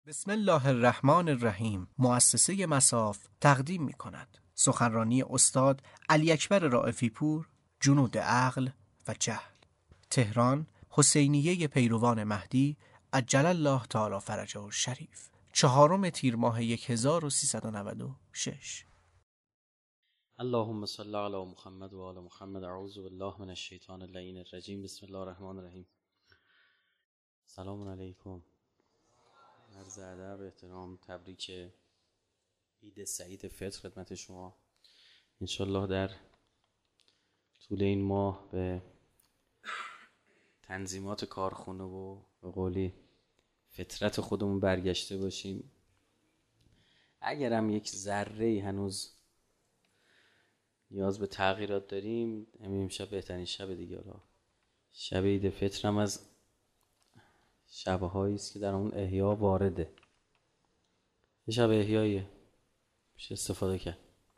بسم الله الرحمن الرحیم. مؤسسه مصاف تقدیم می کند سخنرانی استاد علی اکبر رائفی پور، جنود عقل و جهل. تهران، حسینیه پیروان مهدی عجل الله تعالی فرجه الشریف، 4 تیر ماه 1396. اللهم صل علی محمد و آل محمد. اعوذ بالله من الشیطان اللعین الرجیم. بسم الله الرحمن الرحیم. سلام علیکم. عرض ادب، احترام، تبریک عید سعید فطر خدمت شما. انشالله در طول این ماه به تنظیمات کارخونه و به قولی فطرت خودمون برگشته باشیم. اگرم یک ذره هنوز نیاز به تغییرات داریم، امشب بهترین شب دیگه. شب عید فطر هم از شبهایی است که در اون احیا وارده. یه شب احیاییه، میشه استفاده کرد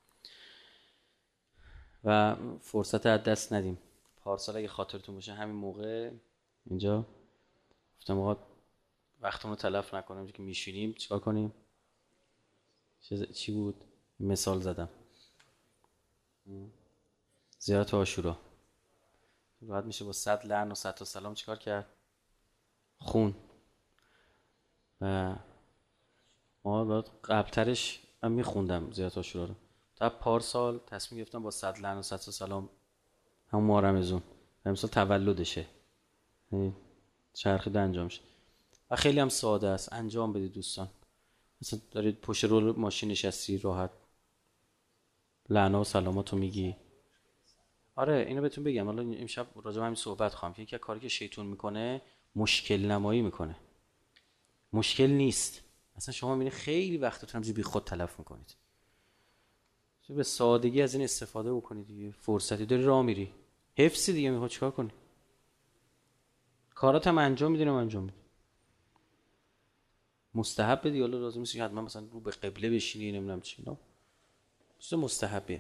و فرصت از دست ندیم. پارسال اگه خاطرتون باشه همین موقع اینجا گفتم آقا وقتمون رو تلف نکنیم که میشینیم چیکار کنیم. چی بود؟ مثال زدم زیارت عاشورا. راحت میشه با 100 لعن و 100 تا سلام چیکار کرد؟ خون. و ما باید قبلترش من میخوندم زیارت عاشورا رو. تا پارسال تصمیم گرفتم با 100 لعن و 100 تا سلام همون ماه رمضان و امسال تولدشه، چرخیده انجام شه و خیلی هم ساده است. انجام بدید دوستان. مثلا دارید پشت رول ماشین نشستی، راحت لعنا و سلاماتو میگی. آره اینو بهتون بگم. حالا امشب راجع به همین صحبت خواهم که یکی از کاری که شیطان میکنه مشکل نمایی میکنه. مشکل نیست. اصلا شما میبینید خیلی وقتتون هم بی خود تلف میکنید. به سادگی از این استفاده بکنید دیگه. فرصتی داری راه میری، حفظی دیگه، میخواد چیکار کنی؟ کارات هم انجام میدین و انجام میدین. مستحب دیگه. حالا لازم نیست حتما مثلا رو به قبله بشینی نمیدونم چی، نه چیز مستحبه.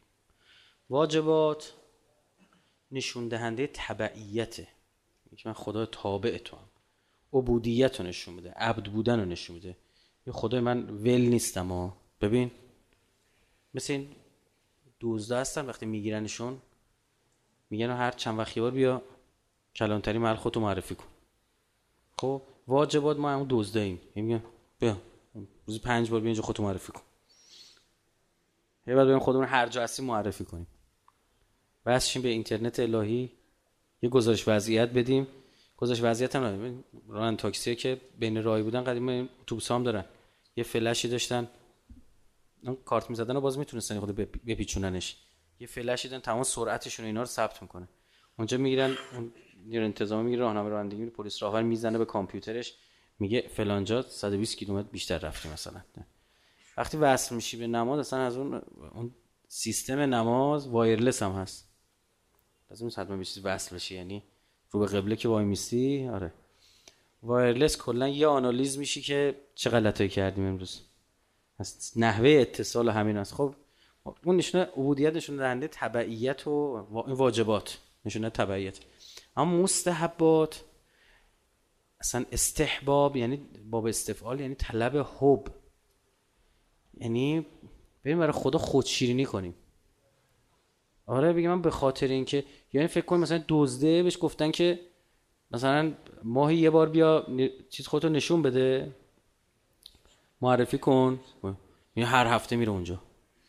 واجبات نشون دهنده تبعیته، که من خدا تابع تو هم. عبودیت رو نشون میده، عبد بودن رو نشون میده. یه خدای من ول نیستم ها. ببین مثل این دزدا هستن، وقتی میگیرنشون میگن هر چند وقت بار بیا کلانتری محل خودتو معرفی کن. خب واجبات ما همون دزداییم، میگن بیا روزی 5 بار بیا اینجا خودتو معرفی کن. یه بعد بریم خودمون هر جا هستیم معرفی کنیم. بسشیم به اینترنت الهی یه گزارش وضعیت بدیم. گزارش وضعیت هم نداریم. راننده تاکسیه که بین راهی بودن، قدیم اتوبوس‌ها هم دارن یه فلشی داشتن، اون کارت می‌زدن و باز میتونستن خود بپیچوننش. یه فلشی دادن تمام سرعتشون و اینا رو ثبت میکنه. اونجا میگیرن، اون نیرو انتظامی میگیره، راهنمای رانندگی میره، پلیس راهور میزنه به کامپیوترش، میگه فلان جا 120 کیلومتر بیشتر رفتی مثلا. وقتی وصل میشی به نماز، اصلا از اون سیستم نماز وایرلس هم هست، لازم نیست حتما به چیز وصل بشی، یعنی رو به قبله که وای میسی. آره وایرلس کلا یه آنالیز میشی که چه غلطایی کردیم امروز. نحوه اتصال همین است. خب اون نشونه عبودیت، نشونه دهنده تبعیت و واجبات نشونه تبعیت. اما مستحبات اصلا استحباب، یعنی باب استفعال، یعنی طلب حب، یعنی بریم برای خدا خودشیرینی کنیم. آره بگم من به خاطر اینکه، یعنی فکر کن مثلا دزده بهش گفتن که مثلا ماهی یه بار بیا چیز خودتو نشون بده، معرفی کن، یعنی هر هفته میره اونجا،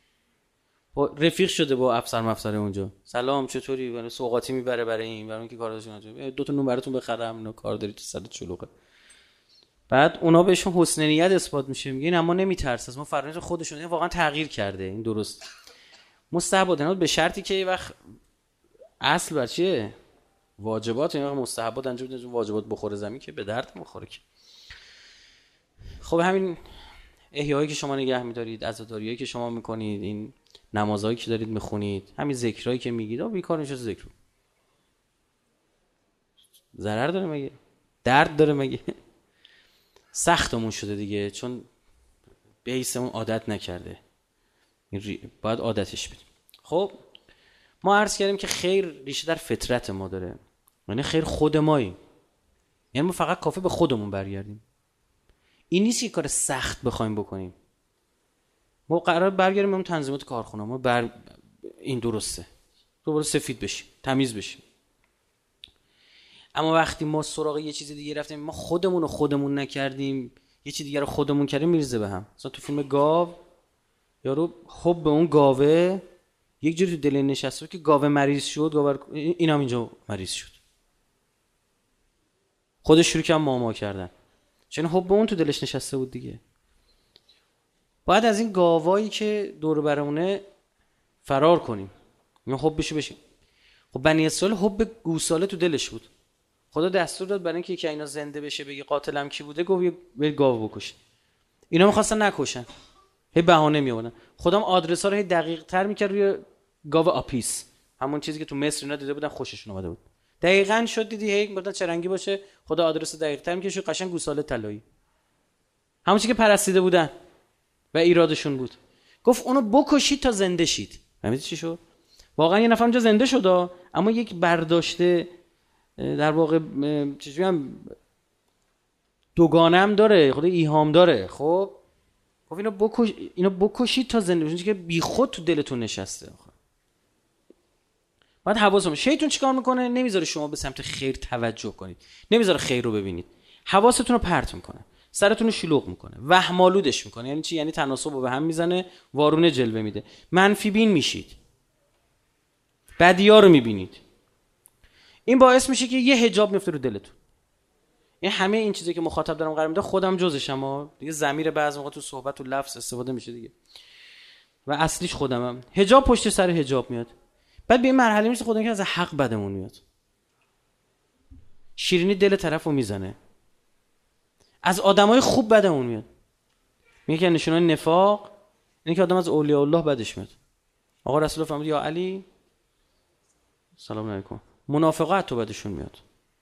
با رفیق شده با افسر مفسر اونجا، سلام چطوری، برای سوغاتی میبره برای این، برای اینکه کاراشون انجام، 2 تا نون براتون بخرم، اینا کار داری تو سرت شلوغه. بعد اونا بهشون حسن نیت اثبات میشه، میگن اما نمیترسه از ما، فرنش خودشون واقعا تغییر کرده. این درست مستحبات اینا به شرطی که یه وقت اصل بر چیه؟ واجبات. این وقت مستحبات انجام بده، واجبات بخوره زمین که به درد میخوره که. خب همین احیایی که شما نگه می‌دارید، عزاداریایی که شما میکنید، این نمازهایی که دارید میخونید، همین ذکرایی که میگید، بیکار میشه ذکر. ضرر داره مگه؟ درد داره مگه؟ سختمون شده دیگه، چون بیسمون عادت نکرده، باید عادتش بدیم. خب ما عرض کردیم که خیر ریشه در فطرت ما داره، یعنی خیر خود ماییم، یعنی ما فقط کافی به خودمون برگردیم. نیست که کار سخت بخوایم بکنیم. ما قرار برگردیم به اون تنظیمات کارخونه، ما این درسته، دوباره سفید بشیم، تمیز بشیم. اما وقتی ما سراغ یه چیز دیگه رفتیم، ما خودمون نکردیم، یه چیز دیگه رو خودمون کردیم، میریزه به هم. مثلا تو فیلم گاو یارو حب به اون گاوه یک جوری تو دل نشسته که گاوه مریض شد، اینم اینجا مریض شد، خودش شروع کرد ماما کردن، چون حب به اون تو دلش نشسته بود دیگه. باید از این گاوایی که دور برمونه فرار کنیم، ما حبشو بشیم. خب بنی اسرائیل حب گوساله تو دلش بود، خدا دستور داد برای اینکه یکی اینا زنده بشه بگی قاتلم کی بوده، گفت برید گاو بکشید. اینا می‌خواستن نکشن، هی بهانه میآوردن. خودم آدرس‌ها رو هی دقیق‌تر می‌کرد روی گاو آپیس، همون چیزی که تو مصر اینا دیده بودن خوششون اومده بود. دقیقاً شد دیدی هی گفتن چه رنگی باشه، خدا آدرس دقیق‌تر می‌کشه، قشنگ گوساله طلایی، همون چیزی که پرستیده بودن و ایرادشون بود. گفت اونو بکشید تا زنده شید. فهمیدی چی شد؟ واقعا یه نفر اونجا زنده شد، اما یک برداشته در واقع چجوری هم دوگانه هم داره، خود ایهام داره. خب گفت اینو بکشید تا زنده بشید که بیخود تو دلتون نشسته. بعد حواسم، شیطان چیکار میکنه؟ نمیذاره شما به سمت خیر توجه کنید، نمیذاره خیر رو ببینید، حواستون رو پرت میکنه، سرتون رو شلوغ میکنه، وهم‌آلودش میکنه. یعنی چی؟ یعنی تناسب رو به هم میزنه، وارونه جلوه میده، منفی بین میشید، بدی‌ها رو میبینید. این باعث میشه که یه حجاب میفته رو دلتون. این همه این چیزی که مخاطب دارم قرار میده خودم جزشم دیگه، ضمیر بعضی موقع تو صحبت و لفظ استفاده میشه دیگه و اصلیش خودمم. حجاب پشت سر حجاب میاد. بعد به این مرحله میشه خودمون که از حق بدمون میاد، شیرینی دل طرفو میزنه، از آدمای خوب بدمون میاد. میگه که نشونه نفاق اینه که آدم از اولیاء الله بدش میاد. آقا رسول الله فرمود یا علی سلام علیکم، منافقات تو بدشون میاد.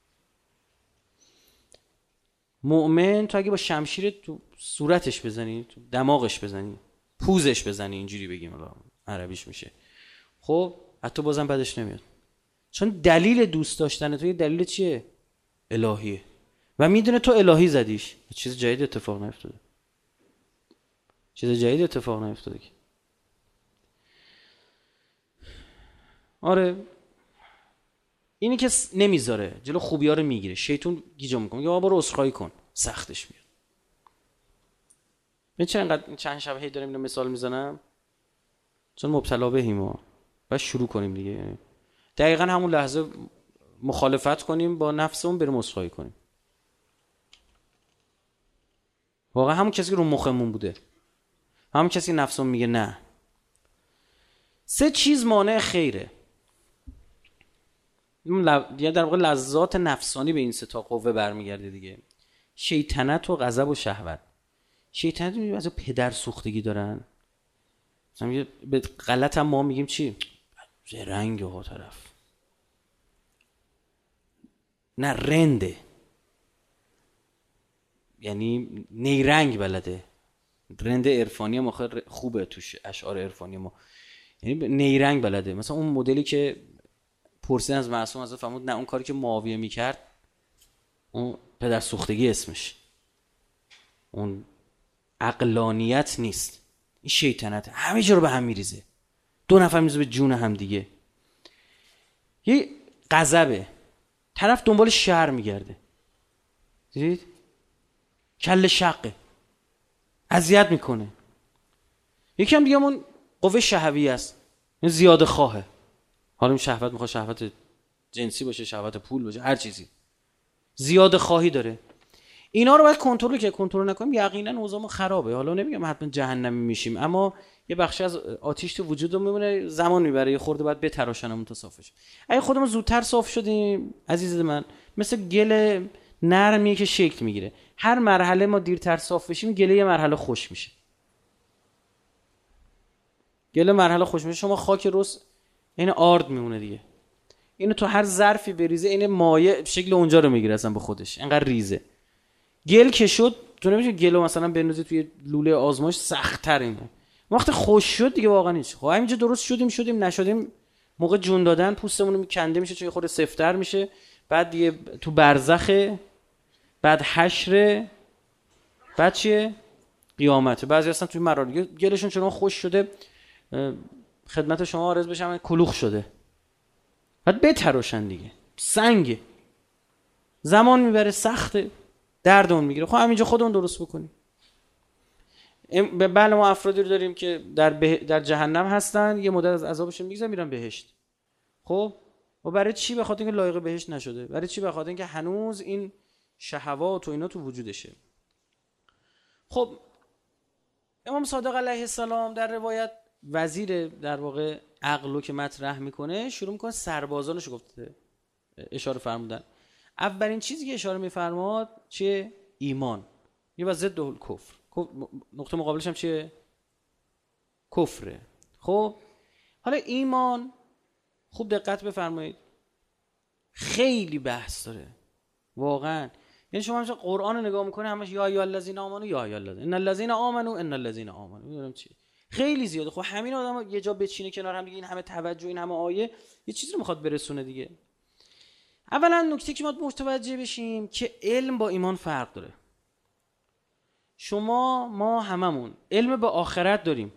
مؤمن تو اگه با شمشیر تو صورتش بزنی، تو دماغش بزنی، پوزش بزنی، اینجوری بگیم عربیش میشه، خب حتی بازم بدش نمیاد، چون دلیل دوست داشتن تو یه دلیل چیه؟ الهیه و میدونه تو الهی زدیش. چیز جدید اتفاق نیفتاده، چیز جدید اتفاق نیفتاده که. آره اینی که نمیذاره جلو خوبی‌ها رو میگیره، شیطان گیجا میکنه، یا برو عذرخواهی کن، سختش میاد. من چند شب هی داریم اینو مثال میزنم چون مبتلا بهیم ما، بعد شروع کنیم دیگه. دقیقاً همون لحظه مخالفت کنیم با نفسمون، بریم عذرخواهی کنیم. واقعا همون کسی که رو مخمون بوده، همون کسی که نفسمون میگه نه. 3 چیز مانع خیره. یه در واقع لذات نفسانی به این 3 تا قوه برمیگرده دیگه. شیطنت و غضب و شهوت. شیطنت میگه از پدر سوختگی دارن، مثلا به غلط هم ما میگیم چی؟ زرنگ ها طرف، نه رنده، یعنی نیرنگ بلده. رند عرفانی ما خوبه توش اشعار عرفانی ما، یعنی نیرنگ بلده. مثلا اون مدلی که پرسیدن از معصوم حضرت فرمود نه اون کاری که معاویه میکرد اون پدر سوختگی اسمش، اون عقلانیت نیست، این شیطنت. همه جا رو به هم میریزه، 2 نفر میریزه به جون هم دیگه. یه غضبه، طرف دنبال شر میگرده، دیدید؟ کله شقه، اذیت میکنه. یکی هم دیگه همون قوه شهوی است، این زیاده خواهه. حالا این شهوت میخواد شهوت جنسی باشه، شهوت پول باشه، هر چیزی، زیاده خواهی داره. اینا رو باید کنترل که کنترل نکنیم یقینا اوضاعمون خرابه. حالا نمیگم حتما جهنمی میشیم، اما یه بخشی از آتیش تو وجودمون میمونه، زمان میبره، یه خورده باید بتراشنمون تا صاف بشه. اگه خودمون زودتر صاف شدیم عزیز من، مثل گل نرمیه که شکل میگیره، هر مرحله ما دیرتر صاف بشیم گله یه مرحله خوش میشه. گله مرحله خوش میشه، شما خاک رس این آرد میمونه دیگه. اینو تو هر ظرفی بریزه این مایع شکل اونجا رو میگیره اصلا به خودش، اینقدر ریزه. گل که شد تو نمیشه گلو مثلا بندازی توی لوله آزمایش، سخت‌تر اینه. وقتی خوش شد دیگه واقعا نیست. خب همینجا درست شدیم نشدیم، موقع جون دادن پوستمون میکنده میشه، چون خود سفت‌تر میشه، بعد دیگه تو برزخه، بعد حشر، بعد چیه؟ قیامته. بعضی هستن توی مرحله گلشون چون خوش شده خدمت شما عرض بشم کلوخ شده، بعد بتراشن دیگه، سنگه، زمان میبره، سخته، دردمون میگیره. خب همینجا خودمون درست بکنیم. بله ما افرادی رو داریم که در جهنم هستن، یه مدت از عذابشون میگذره میرن بهشت. خب و برای چی؟ به خاطر اینکه لایق بهشت نشده. برای چی؟ به خاطر اینکه هنوز این شهوات و اینا تو وجودشه. خب امام صادق علیه السلام در روایت وزیر در واقع عقل که مطرح میکنه شروع میکنه سربازانش گفته اشاره فرمودن. اولین چیزی که اشاره میفرماد چیه؟ ایمان. یه وضع ضد الکفر. نقطه مقابلش هم چیه؟ کفره. خب حالا ایمان خوب دقت بفرمایید خیلی بحث داره واقعا. یعنی شما همش قرآن رو نگاه میکنه همش یا ایها الذین آمنو یا ایها الذین ان الذین آمنو ان الذین آمنو، میدونم چی خیلی زیاده. خب همین آدم یه جا بچینه کنار هم دیگه، این همه توجه، این همه آیه، یه چیزی رو میخواد برسونه دیگه. اولا نکته که ما متوجه بشیم که علم با ایمان فرق داره. ما هممون علم به آخرت داریم،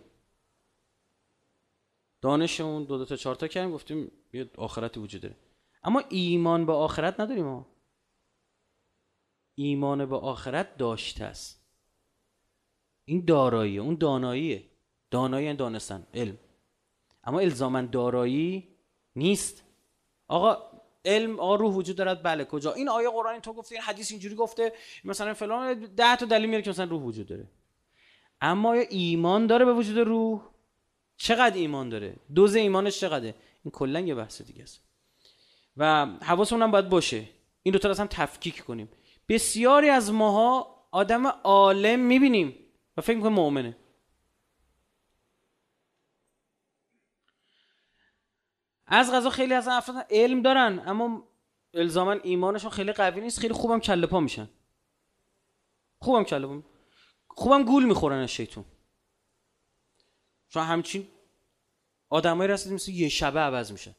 دانشمون 2 تا 4 تا کردیم گفتیم یه آخرتی وجود داره، اما ایمان به آخرت نداریم. ما ایمان به آخرت داشته است، این داراییه، اون داناییه. دانایی یعنی دانستن، علم، اما الزاماً دارایی نیست. آقا علم، آقا روح وجود دارد، بله کجا؟ این آیه قرآنی تو گفته، این حدیث اینجوری گفته، مثلا فلان 10 تا دلیل میاره که مثلا روح وجود داره. اما یا ایمان داره به وجود روح؟ چقدر ایمان داره؟ دوز ایمانش چقدره؟ این کلا یه بحث دیگه است و حواسمون هم باید باشه این دو تا اصلا تفکیک کنیم. بسیاری از ماها آدم عالم میبینیم و فکر میکنیم مؤمنه. از قضا خیلی از افراد علم دارن اما الزاما ایمانشون خیلی قوی نیست، خیلی خوبم کله پا میشن، خوبم گول میخورن از شیطون. چون همچین آدمایی رسید مثل یه شبه عوض میشه.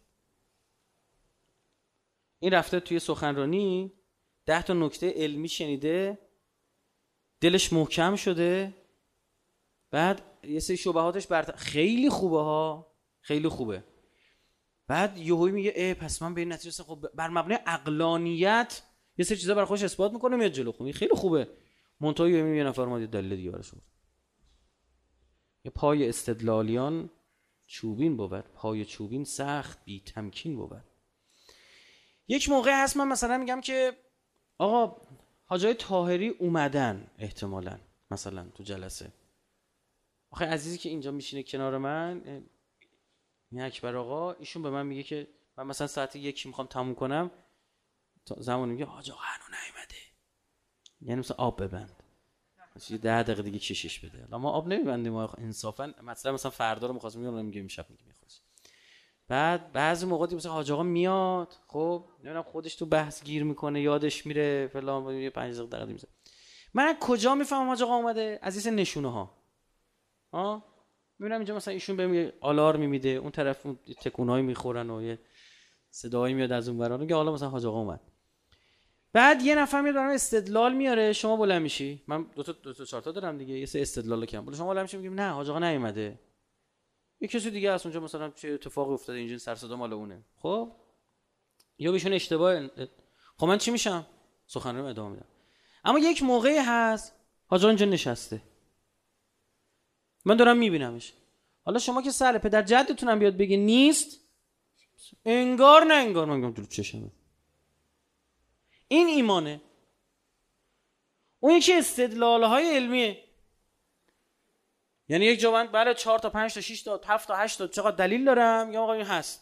این رفته توی سخنرانی 10 تا نکته علمی شنیده، دلش محکم شده، بعد یه سری شبهاتش خیلی خوبه ها، خیلی خوبه. بعد یهویی میگه پس من به این نتیجه خب بر مبنای عقلانیت یه سری چیزا برای خودش اثبات میکنه، میاد جلو. خب خیلی خوبه. منتها یه نفر اومد دلیل دیگه براش آورد. یه پای استدلالیان چوبین بود، پای چوبین سخت بی تمکین بود. یک موقع هست من مثلا میگم که آقا حاجای طاهری اومدن احتمالاً مثلا تو جلسه. آخه عزیزی که اینجا میشینه کنار من، این اکبر آقا، ایشون به من میگه که من مثلا ساعت 1 میخوام تموم کنم، زمان میگه حاج آقا هنو نیومده، یعنی مثلا آب ببند، مثلا 10 دقیقه دیگه کشش بده. اما آب نمیبندیم ما انصافا. مثلا فردا رو می‌خواستم میگم میگه امشب میخواست. بعد بعضی موقع مثلا حاج آقا میاد، خب نمیدونم خودش تو بحث گیر میکنه، یادش میره فلان، یه 5 دقیقه میذاره. من کجا میفهمم حاج آقا اومده؟ از این نشونه ها میبینم اینجا مثلا ایشون بهم آلارمی میده، اون طرف اون تکونایی میخورن و یه صدایی میاد از اون ورا، میگه حالا مثلا حاج آقا اومد. بعد یه نفر میاد برام استدلال میاره، شما بلند میشی، من 2 تا 4 تا دارم دیگه، یه سه استدلال کردم، بالا شما بلند میشی میگیم نه حاج آقا نیومده، یه کسی دیگه از اونجا مثلا چه اتفاقی افتاده اینجا سر صدا مال اونه. خب یا بهشون اشتباه، خب من چی میشم؟ سخنرانی ادامه میدم. اما یک موقعی هست حاج آقا اینجا نشسته، من دارم میبینمش. حالا شما که سر پدر جدتونم بیاد بگه نیست، انگار نه انگار، من میگم تو چشمه. این ایمانه. اون یکی استدلال‌های علمیه. یعنی یک جوان بله 4 تا 5 تا 6 تا 7 تا 8 تا چقدر دلیل دارم، یا آقا این هست.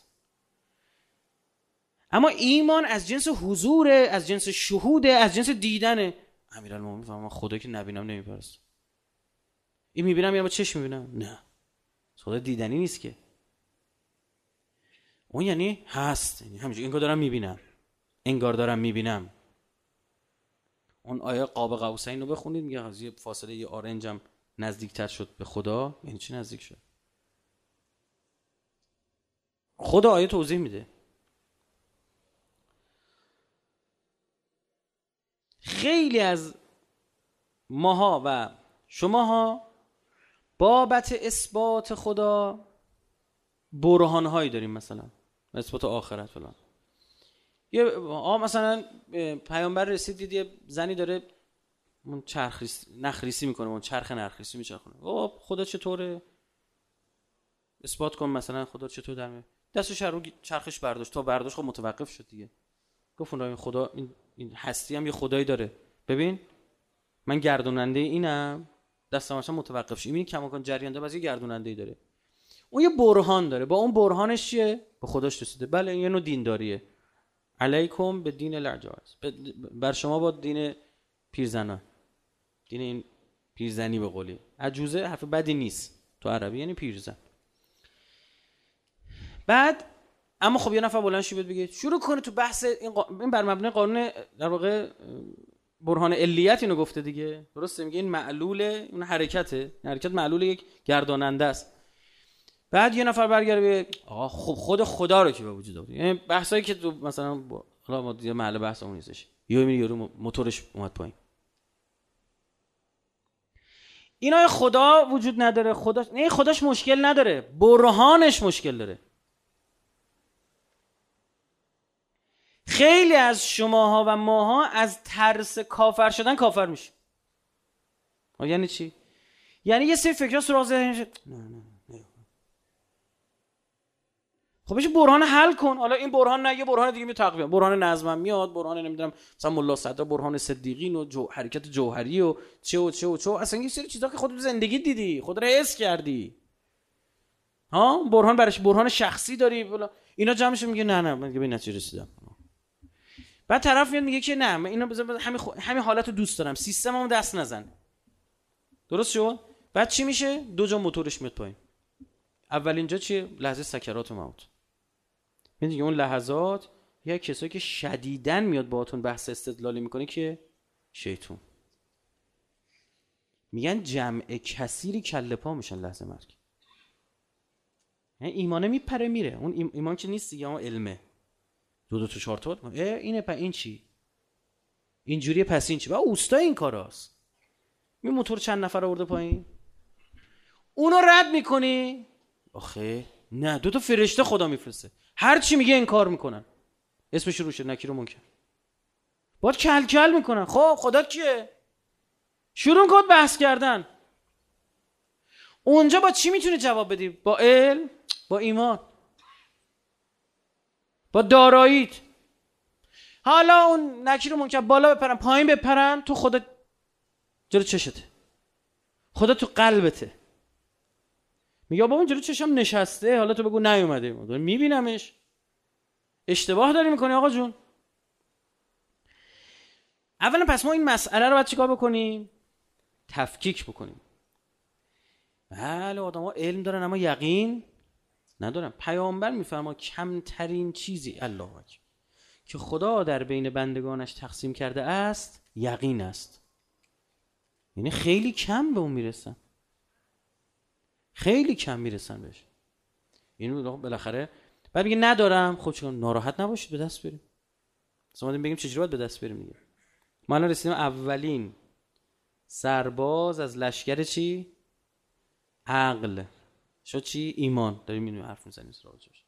اما ایمان از جنس حضوره، از جنس شهوده، از جنس دیدنه. امیرالمومنین فهمم خدا که نبینم نمیپرست. این میبینم یا با چشم میبینم؟ نه. خدا دیدنی نیست که. اون یعنی هست، یعنی همینجوری انگار دارم میبینم، انگار دارم میبینم. اون آیه قاب قوسین رو بخونید، میگه از یه فاصله یه آرنجم نزدیکتر شد به خدا. یعنی چی نزدیک شد؟ خدا آیه توضیح میده. خیلی از ماها و شماها بابت اثبات خدا برهان‌هایی داریم، مثلا اثبات آخرت فلان. یه مثلا پیامبر رسید دید یه زنی داره اون نخریسی میکنه، اون چرخ نخریسی میچرخونه. خدا چطوره؟ اثبات کن مثلا خدا چطور دمه. دستش رو چرخش برداشت، تا برداشت خب متوقف شد دیگه. گفت اون خدا این هستی هم یه خدایی داره. ببین من گردوننده اینم، دستم اصلا متوقف شه. این کماکان جریان داره، واسه گردوننده ای داره. اون یه برهان داره، با اون برهانش چیه؟ به خداش رسیده. بله این یه نوع دینداریه. علیکم به دین العجائز، بر شما با دین پیرزنان، دین این پیرزنی به قولی. عجوزه حرف بدی نیست تو عربی، یعنی پیرزن. بعد اما خب یه نفر بلند شه بگه شروع کنه تو بحث این بر مبنای قانون در واقع برهان علیت اینو گفته دیگه، درسته؟ میگه این معلول اون حرکته، حرکت معلول یک گرداننده است. بعد یه نفر برگره بگه آقا خب خود خدا رو که به وجود آورد. یعنی بحثایی که تو مثلا حالا ما دیگه محل بحثمون نیستش، یارو موتورش اومد پایین. اینا خدا وجود نداره، خداش مشکل نداره، برهانش مشکل داره. خیلی از شماها و ماها از ترس کافر شدن کافر میشه. یعنی چی؟ یعنی یه سری فکرها سراغ ذهن میشه، نه خب بشه برهان حل کن. حالا این برهان نه، یه برهان دیگه میاد تقویت، برهان نظمم میاد، برهان نمیدونم مثلا ملا صدرا، برهان صدیقین و حرکت جوهری و چه اصلا یه سری چیزا که خودت زندگی دیدی، خود رو حس کردی. برهان برش برهان شخصی داری، اینا جمعش میگه نه من به این نتیجه رسیدم. بعد طرف میاد میگه که نه من اینا همین حالت رو دوست دارم، سیستممو دست نزن. درست شد؟ بعد چی میشه؟ دو جا موتورش میاد پایین. اول اینجا چیه؟ لحظه سکرات و موت. میدونی اون لحظات یا کسایی که شدیداً میاد باهاتون بحث استدلالی میکنه که شیطون. میگن جمع کثیری کله پا میشن لحظه مرگ. یعنی ایمانه میپره میره. اون ایمان که نیست دیگه، اون علمه. دو تا چهار تا اینه این چی؟ اینجوریه پس این چی؟ با اوستا این کاراست. می موتور چند نفر آورده پایین؟ اونو رد میکنی؟ آخه نه، دو تا فرشته خدا میفرسته، هر چی میگه انکار میکنن. اسمش روشه نکیر و منکر. باید کل کل میکنن. خب خدا کیه؟ شروع کن بحث کردن. اونجا با چی میتونی جواب بدی؟ با علم، با ایمان، با داراییت. حالا اون نکیر و منکر بالا بپرن پایین بپرن، تو خدا جلو چشته، خدا تو قلبته. میگه بابا جلو چشم نشسته، حالا تو بگو نیومده، میبینمش. اشتباه داری میکنی آقا جون. اولا پس ما این مسئله رو باید چیکار بکنیم؟ تفکیک بکنیم. بله آدم ها علم دارن اما یقین ندارن. پیامبر میفرما کمترین چیزی الله اکبر که خدا در بین بندگانش تقسیم کرده است یقین است. یعنی خیلی کم به اون میرسن، خیلی کم میرسن بهش. اینو بالاخره بعد میگه ندارم. خب چون ناراحت نباشید به دست بریم. ما بگیم چجوری باید به دست بریم دیگه. ما الان رسیدیم اولین سرباز از لشکر چی؟ عقل شد چی؟ ایمان. داریم اینو حرف میزنیم سراغش.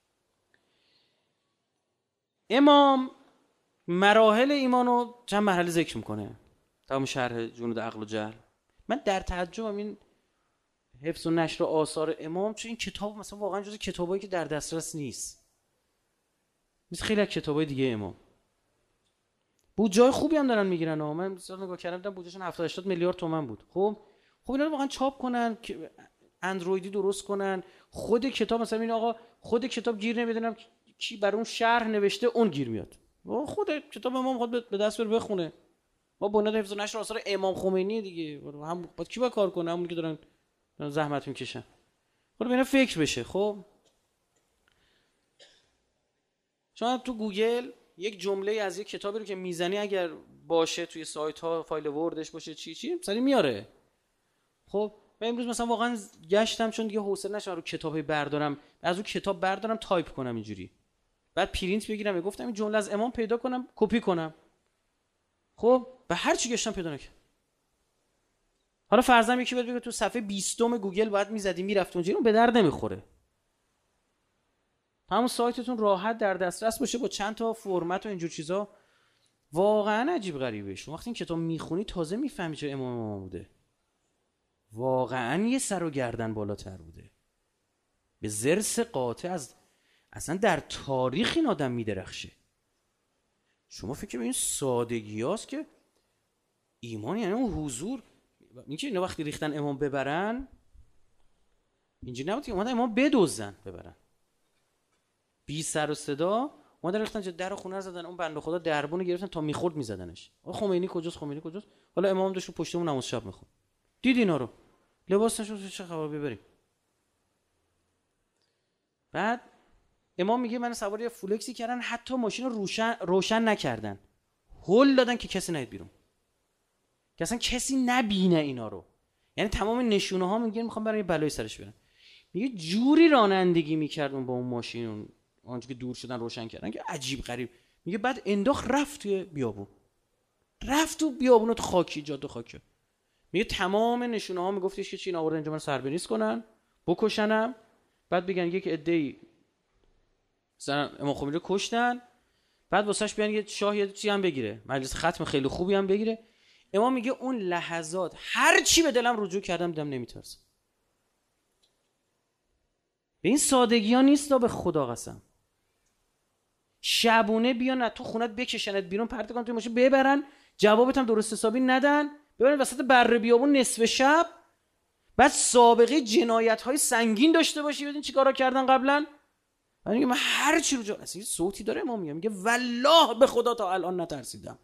امام مراحل ایمانو چند مرحله ذکر میکنه. تمام شرح جنود عقل و جهل. من در تعجبم این حفظ و نشر آثار امام، چون این کتاب مثلا واقعا جز کتابایی که در دسترس نیست، مثل خیلی از کتابای دیگه امام. بودجه خوبی هم دارن میگیرن. من مثلا نگاه کردم بودجهشون 70-80 میلیارد تومان بود. خب اینا رو واقعا چاپ کنن، اندرویدی درست کنن، خود کتاب مثلا این آقا خود کتاب گیر نمیدونم کی بر اون شرح نوشته، اون گیر میاد. خود کتاب امام خود به دست بره بخونه. ما بنیاد حفظ و نشر آثار امام خمینی دیگه، هم با کی با کار کنه؟ همون که دارن زحمت میکشن. حالا اینا فکر بشه. خب شما تو گوگل یک جمله از یک کتابی رو که میزنی اگر باشه توی سایت ها فایل وردش باشه چی مثلا میاره. خب من امروز مثلا واقعا گشتم چون دیگه حوصله نشد رو کتابی بردارم، از اون کتاب بردارم تایپ کنم اینجوری، بعد پرینت بگیرم، گفتم این جمله از امام پیدا کنم کپی کنم. خب به هر چی گشتم پیدا نکردم. حالا فرضاً یکی بگه تو صفحه 20 گوگل باید میزدی میرفت اونجا، اون به درد نمیخوره. همون سایتتون راحت در دسترس باشه با چند تا فرمت و اینجور چیزا. واقعا عجیب غریبه. شما وقتی این کتاب میخونی تازه میفهمی چه امام بوده. واقعا یه سر و گردن بالاتر بوده. به ضرس قاطع از اصلا در تاریخ این آدم میدرخشه. شما فکر به این سادگی هاست که ایمان یعنی اون حضور. اینکه اینا وقتی ریختن امام ببرن اینجوری نبود که اومدن امام بدزدن ببرن. بی سر و صدا اومدن ریختن در خونه رو زدن، اون بنده خدا دربونو گرفتن تا میخورد میزدنش. خمینی کجاست؟ خمینی کجاست؟ حالا امام داشت پشتمون نماز شب میخوند. دید اینا رو لباسش چه خبر ببریم. بعد امام میگه من سوار یه فولکسی کردن، حتی ماشین رو روشن نکردن، هول دادن که کسی نیاد بیرون، که اصلا کسی نبینه اینا رو. یعنی تمام نشونه ها میگن میخوام برای بلای سرش برن. میگه جوری رانندگی میکردن با اون ماشین اونجا که دور شدن روشن کردن که عجیب غریب. میگه بعد انداخت رفت توی بیابون، رفت تو بیابون تو خاکی، جاده خاکی. میگه تمام نشونه ها میگفتش که چین آورده اینجا من سربریز کنن بکشنم، بعد بگن یک عده‌ای مثلا امام خمینی رو کشتن، بعد واسش بیان یه شاه یه چی هم بگیره، مجلس ختم خیلی خوبی هم بگیره. امام میگه اون لحظات هر چی به دلم رجوع کردم دیدم نمیترسم. به این سادگی ها نیست، به خدا قسم. شبونه بیان تو خونت بکشنت بیرون، پرت کنن توی ماشین ببرن، جوابت هم درست حسابی ندن، ببرن وسط بره بیابون نصف شب، بعد سابقه جنایت های سنگین داشته باشی. ببین چیکارا کردن قبلا. من هر چی رو جا اصلا صوتی داره امام میگه والله به خدا تا الان نترسیدم.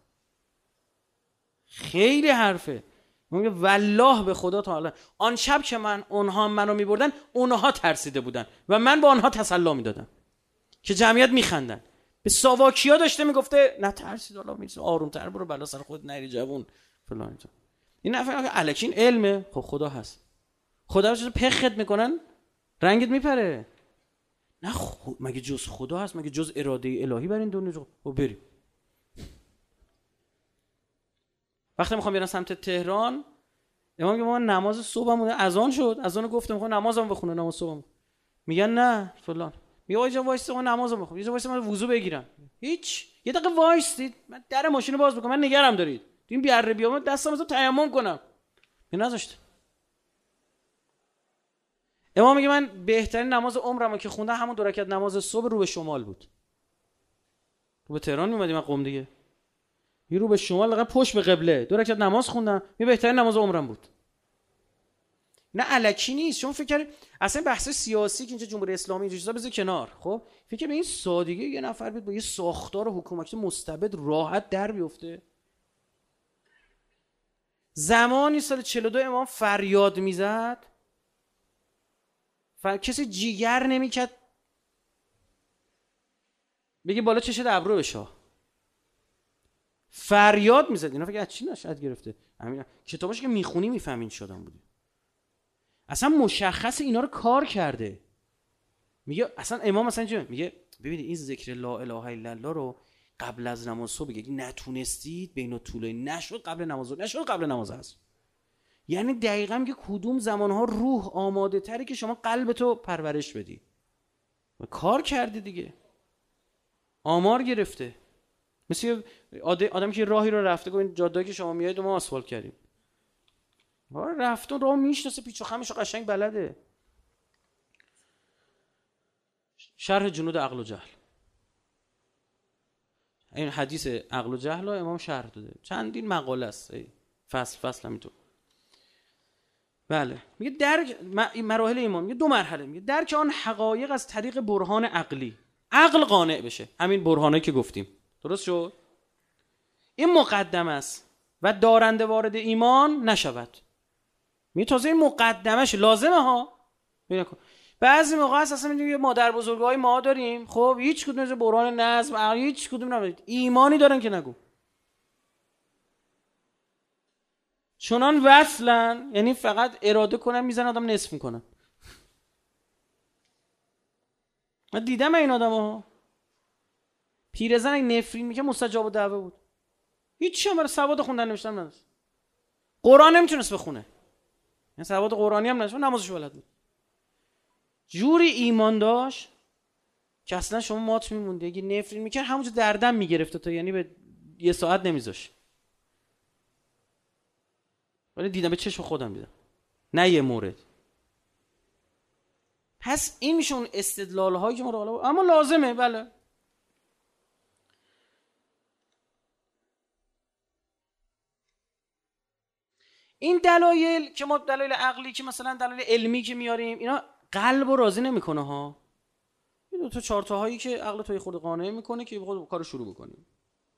خیلی حرفه. میگه والله به خدا تا الان، آن شب که اونها منو میبردن اونها ترسیده بودن و من با آنها تسلی میدادم که جمعیت میخندن. به ساواکیا داشته میگفته نه ترسید، حالا میرسه آرومتر برو بلا سر خود نری جوون فلان اینطور. این نفر که الکین علمه. خب خدا هست، خدا رو پخت میکنن رنگت میپره. نه مگه جز خدا هست؟ مگه جز اراده الهی بر این دنیا؟ بریم. وقتی میخوام برم سمت تهران، امام میگه ما نماز صبحم اذان شد، اذان گفتم میخوام نمازم بخونه، نماز صبحم. میگن نه فلان. میگه آقا جان وایس، ما نمازم بخونم. یه جا وایس من وضو بگیرم. هیچ، یه دقیقه وایسید من در ماشین باز بکنم، من نگرم دارید این بیاره بیام دستم رو تیمم کنم. این نذاشت. امام میگه من بهترین نماز عمرمو که خوندم همون 2 رکعت نماز صبح رو به شمال بود. رو به تهران میومدیم من قم دیگه. یه رو به شمال لقب پشت به قبله 2 رکعت نماز خوندم، می بهترین نماز عمرم بود. نه الکی نیست. شما فکر اصلا بحث سیاسی که اینجا جمهوری اسلامی اینجا چیزا بذار کنار. خب فکر به این سادگی یه نفر بیاد با یه ساختار حکومتی مستبد راحت در بیفته. زمانی سال 42 امام فریاد میزد، کسی جیگر نمیکرد بگه بالا چشه ابرو بشه. فریاد میزد. اینا فکر چی نشد گرفته. همین کتاباش که میخونی میفهمین شدن بوده. اصلا مشخص اینا رو کار کرده. میگه اصلا امام مثلا چه میگه ببینید این ذکر لا اله الا الله رو قبل از نماز صبح بگید، نتونستید بین طولای نشد قبل نماز، نشد قبل نماز هست. یعنی دقیقاً میگه کدوم زمانها روح آماده تره که شما قلبتو پرورش بدی. و کار کرده دیگه. آمار گرفته. مثل آدمی که راهی رو رفته، گفت این جاده‌ای که شما میایید ما آسفالت کردیم. رفتون راه میشناسه، پیچ و خمش قشنگ بلده. شرح جنود عقل و جهل. این حدیث عقل و جهل رو امام شرح داده. چندین مقاله است. فصل همینطور. بله. میگه درک مراحل ایمان، میگه 2 مرحله. میگه درک آن حقایق از طریق برهان عقلی. عقل قانع بشه. همین برهانایی که گفتیم. درست شد؟ این مقدمه است و دارنده وارد ایمان نشود. می تازه این مقدمش لازمه ها. بعضی موقع اصلا میگیم مادر بزرگای ما داریم، خب هیچ کدوم از برهان نظم عقلی هیچ کدوم ندارید، ایمانی دارن که نگو. چنان وصلن، یعنی فقط اراده کنن میزنن آدم نصف میکنن. من دیدم این آدم‌ها. پیرزن اگه نفرین میگه مستجاب دعوه بود. هیچ چیزی برای سواد خوندن نوشتن نداشت. قرآن نمیتونست بخونه. این سواد قرآنی هم نداشت، نمازش بلد بود. جوری ایمان داشت که اصلا شما مات میموندی. اگه نفرین میکرد همونجا دردم میگرفت تا یعنی به یه ساعت نمیذاش. ولی دیدم به چشم خودم دیدم، نه یه مورد. پس این میشه اون استدلال هایی که ما رو اما لازمه. بله این دلایل که ما دلایل عقلی که مثلا دلایل علمی که میاریم اینا قلب رو راضی نمیکنه ها. این دو تا چهار تا هایی که عقل تو خود قانع میکنه که خود کارو شروع بکنیم.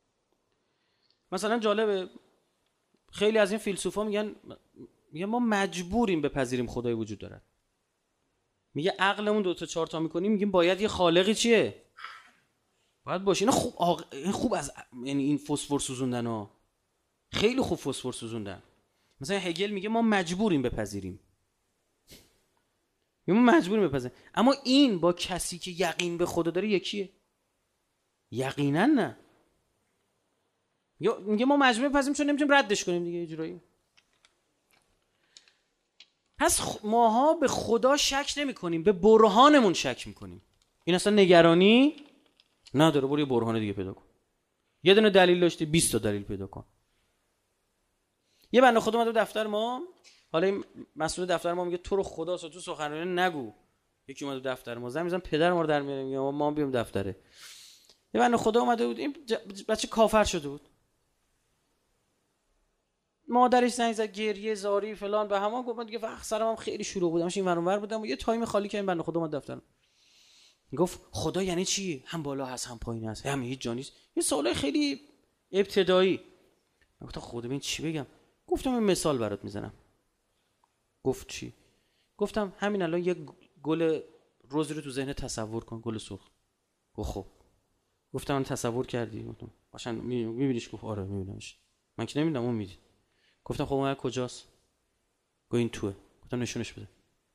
مثلا جالبه خیلی از این فیلسوفا میگن ما مجبوریم بپذیریم خدای وجود داره. میگه عقلمون دو تا چهار تا میکنیم، میگیم باید یه خالقی چیه باید باشه. اینا خوب از یعنی این فسفر سوزوندن ها، خیلی خوب فسفر سوزوندن. مثلا هگل میگه ما مجبوریم بپذیریم، ما مجبوریم بپذیریم. اما این با کسی که یقین به خدا داره یکیه؟ یقینا نه. یا میگه ما مجبوریم بپذیریم چون نمیتونیم ردش کنیم دیگه اجرایی. پس ماها به خدا شک نمی کنیم، به برهانمون شک میکنیم. این اصلا نگرانی نداره. برو یه برهان دیگه پیدا کن. یه دونه دلیل داشتی 20 تا دلیل پیدا کن. یه بنده خدا اومد دفتر ما، حالا این مسئول دفتر ما میگه تو رو خدا تو سخنرانی نگو. یکی اومد دفتر ما، زنگ میزنم پدر ما رو در میاره، میگه ما بیام دفتره. یه بنده خدا اومده بود، این بچه کافر شده بود. مادرش زنگ زد گریه زاری فلان به همان گفت. من دیگه وقت سرم خیلی شلوغ بودم، این ور اونور بودم و یه تایم خالی که این بنده خدا اومد دفتر. گفت خدا یعنی چی؟ هم بالا هست هم پایین هست، هم هیچ جا نیست. یه سوال خیلی ابتدایی. من گفتم خدا ببین چی بگم. گفتم یه مثال برات میزنم. گفت چی؟ گفتم همین الان یه گل رز رو تو ذهن تصور کن، گل سرخ. گفت خب. گفتم من تصور کردی؟ گفتم قشنگ میبینیش؟ گفت آره میبینمش. من که نمیدونم اون میدید. گفتم خب اون کجاست؟ گفت این توه. گفتم نشونش بده.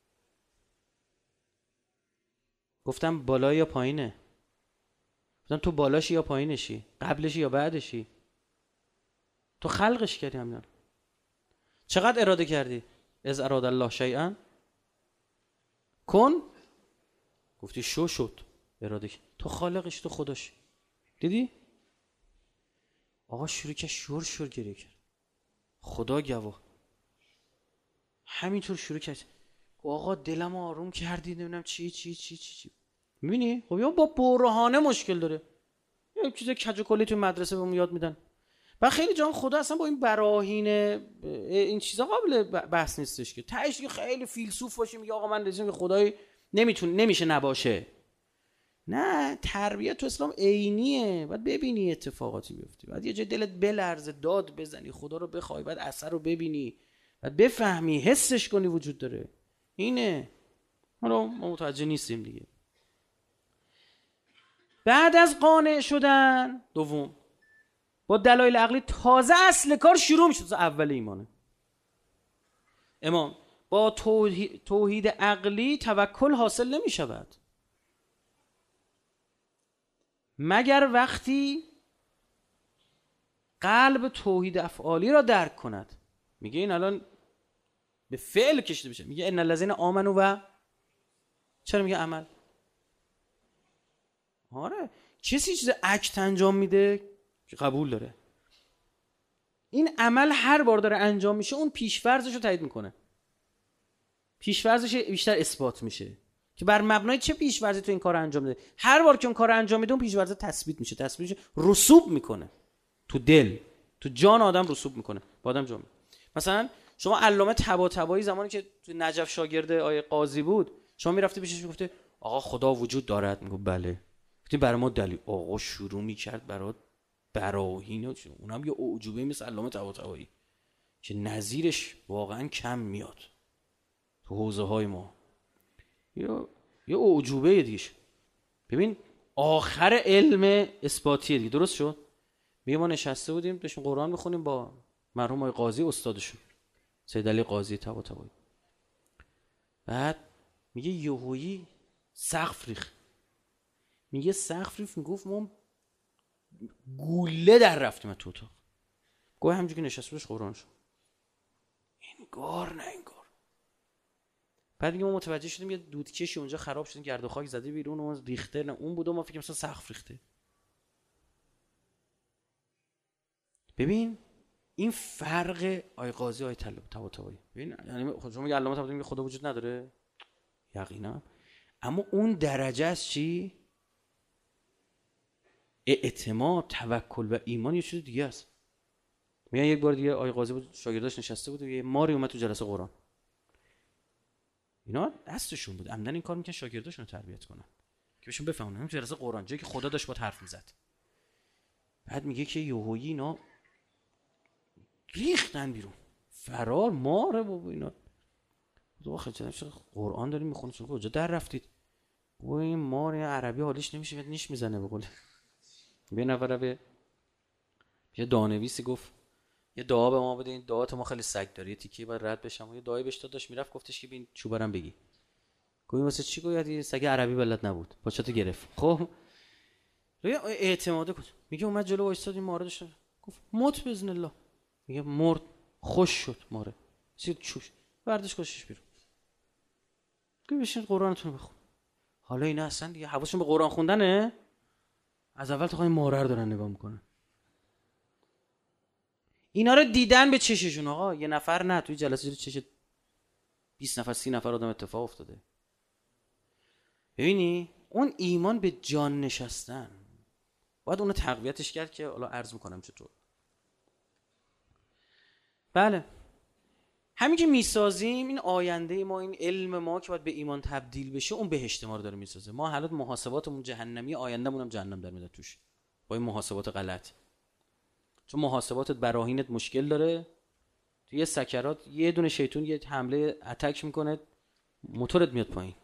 گفتم بالا یا پایینه؟ گفتم تو بالاشی یا پایینشی؟ قبلشی یا بعدشی؟ تو خلقش کردی همین. چقدر اراده کردی؟ از اراد الله شیئا کن. گفتی شو شد. اراده کردی. تو خالقش، تو خداش. دیدی؟ آقا شروع که شور گریه کرد. خدا گواه. همینطور شروع کرد. آقا دلم آروم کردی، نمیدونم چی. میبینی؟ خب یا با برهانه مشکل داره. یه چیز کج و کلی تو مدرسه بهمون یاد میدن. و خیلی جان خدا اصلا با این براهین این چیزا قابل بحث نیستش که تهش که خیلی فیلسوف باشیم میگه آقا من رسیدم که خدای نمیشه نباشه. نه، تربیت تو اسلام عینیه. باید ببینی اتفاقاتی بیفته، بعد یه جای دلت بلرزه، داد بزنی، خدا رو بخوای، بعد اثر رو ببینی، بعد بفهمی، حسش کنی وجود داره. اینه. حالا ما متوجه نیستیم دیگه. بعد از قانع شدن دوم با دلایل عقلی تازه اصل کار شروع میشه. اول ایمانه امام. با توحید عقلی توکل حاصل نمی شود مگر وقتی قلب توحید افعالی را درک کند. میگه این الان به فعل کشیده بشه. میگه ان الذین آمنوا و چرا میگه عمل؟ آره، کسی چیز اکت انجام میده که قبول داره. این عمل هر بار داره انجام میشه اون پیش‌فرضش رو تایید میکنه. پیش‌فرضش بیشتر اثبات میشه که بر مبنای چه پیش‌فرضی تو این کار انجام میده. هر بار که اون کار انجام میده اون پیش‌فرض تثبیت میشه، رسوب میکنه تو دل، تو جان آدم رسوب میکنه، با آدم جان. مثلا شما علامه طباطبایی زمانی که تو نجف شاگرد آیه قاضی بود، شما میرفتی پیشش میگفتی آقا خدا وجود دارد، میگه بله. گفتی برای ما دلیل. آقا شروع میکرد برات براهین، اونم یه اعجوبه مثل علامه طباطبایی که نظیرش واقعا کم میاد تو حوزه های ما. یه اعجوبه دیگه. ببین آخر علم اثباتیه دیگه. درست شد؟ میگه ما نشسته بودیم داشتیم قرآن میخونیم با مرحوم آقای قاضی استادشون سید علی قاضی طباطبایی. بعد میگه یهویی سقف ریخت. میگه سقف ریخت، میگفت ما گوله در رفتیم تو اتاق. گوه همونجوری که نشسته بودش قرآن شد. انگار نه انگار بعد دیگه ما متوجه شدیم یه دودکشی اونجا خراب شد، گرد و خاک زده بیرون، اون ریخته، نه اون بود، ما فکر مثلا سقف ریخته. ببین این فرق آی قاضی آی طباطبایی. ببین یعنی خود شما میگه علامه طباطبایی میگه خدا وجود نداره، یقینا، اما اون درجه از چی؟ اعتماد، توکل و ایمان یه چیز دیگه است. میگن یک بار دیگه آی قاضی بود، شاگرداش نشسته بود و یه ماری اومد تو جلسه قرآن. اینا دستشون بود عمدن این کار میکنن شاگرداشون رو تربیت کنن که بهشون بفهمونن تو جلسه قرآن جایی که خدا داشت با حرف میزد. بعد میگه که یهویی اینا ریختن بیرون، فرار، ماره بابا اینا. تو خجالت قرآن داریم میخونید شما کجا در رفتید؟ و این مار عربی حالش نمیشه، نیش میزنه به قول. یه نفر به یه دانویسی گفت یه دعا به ما بده، این دعات ما خیلی سگ داره، یه تیکه بعد رد بشم. و یه دعایی بهش داداش میرفت گفتش که ببین چوبرم بگی. گفتم واسه چی؟ گفت یه سگ عربی بلد نبود، پاچاتو گرفت. خب اعتماد کن. میگه اومد جلو وایساد، این ماره داشت گفت موت باذن الله. میگه مرد، خوش شد ماره، چی چوش بردش کشش بیرون. گفت بشین قرآنتون رو بخون. حالا اینا اصلا دیگه حواسشون به قرآن خوندنه، از اول تا آخر ماره رو دارن نگاه میکنن. اینا رو دیدن به چششون. آقا یه نفر نه، توی جلسه جلوی چش 20 نفر 30 نفر آدم اتفاق افتاده. ببینی اون ایمان به جان نشستن باید اونو تقویتش کرد که حالا عرض میکنم چطور. بله همین که میسازیم این آینده ما، این علم ما که باید به ایمان تبدیل بشه، اون بهشت ما رو داره میسازه. ما حالات محاسباتمون جهنمی، آیندهمون هم جهنم در میاد توش با این محاسبات غلط. چون محاسباتت براهینت مشکل داره، تو یه سکرات یه دونه شیطون یه حمله اتک میکنه، موتورت میاد پایین.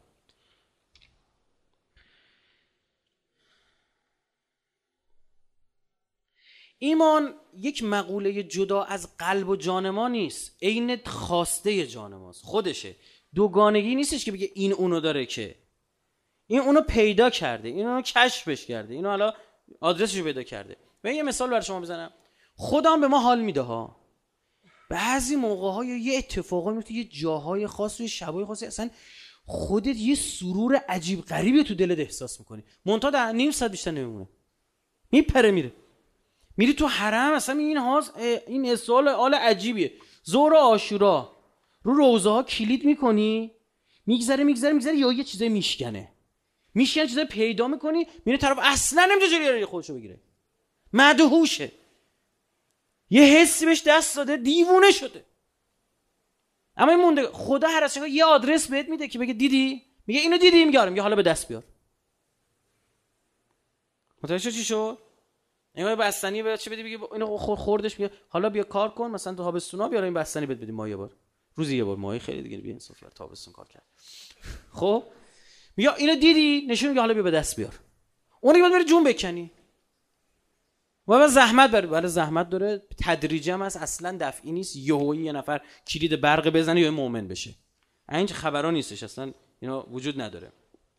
ایمان یک مقوله جدا از قلب و جان ما نیست، عین خواسته جان ماست، خودشه. دوگانگی نیستش که بگه این اونو داره، که این اونو پیدا کرده، این اونو کشفش کرده، اینو حالا آدرسشو پیدا کرده. من یه مثال برای شما بزنم. خدا هم به ما حال میده ها. بعضی موقع‌ها یه اتفاقی میفته، یه جاهای خاص و شبای خاصی، اصلا خودت یه سرور عجیب غریبی تو دلت احساس میکنی، منتها در نیم ساعت بیشتر نمیمونه، میپره میره. میری تو حرم اصلا این سوال آل عجیبیه. ظهر عاشورا رو روزه ها کلید میکنی، میگذره یا یه چیزای میشکنه چیزای پیدا میکنی، میره طرف اصلا نمیشه جلوی خودشو بگیره، مدهوشه، یه حسی بهش دست داده، دیوونه شده. اما این مونده خدا هر از یه آدرس بهت میده که بگه دیدی، میگه اینو دیدی، میگه حالا به دست بیار. متوجه چی شد؟ اینا بستنی به چه بدی، بگی اینو خوردش، میگه حالا بیا کار کن، مثلا تو تابستونا بیار این بستنی بهت بدیم ما یه بار، روزی یه بار، ماهی خیلی دیگه بیا انصاف کرد تابستون کار کرد. خب میگه اینو دیدی، نشون میگه حالا بیا به دست بیار. اون دیگه بری جون بکنی و زحمت برای زحمت داره، تدریجی هم اصلا دفعی نیست، یهویی یه نفر کلید برق بزنه یا مؤمن بشه. این خبرا نیستش، اصلا اینا وجود نداره.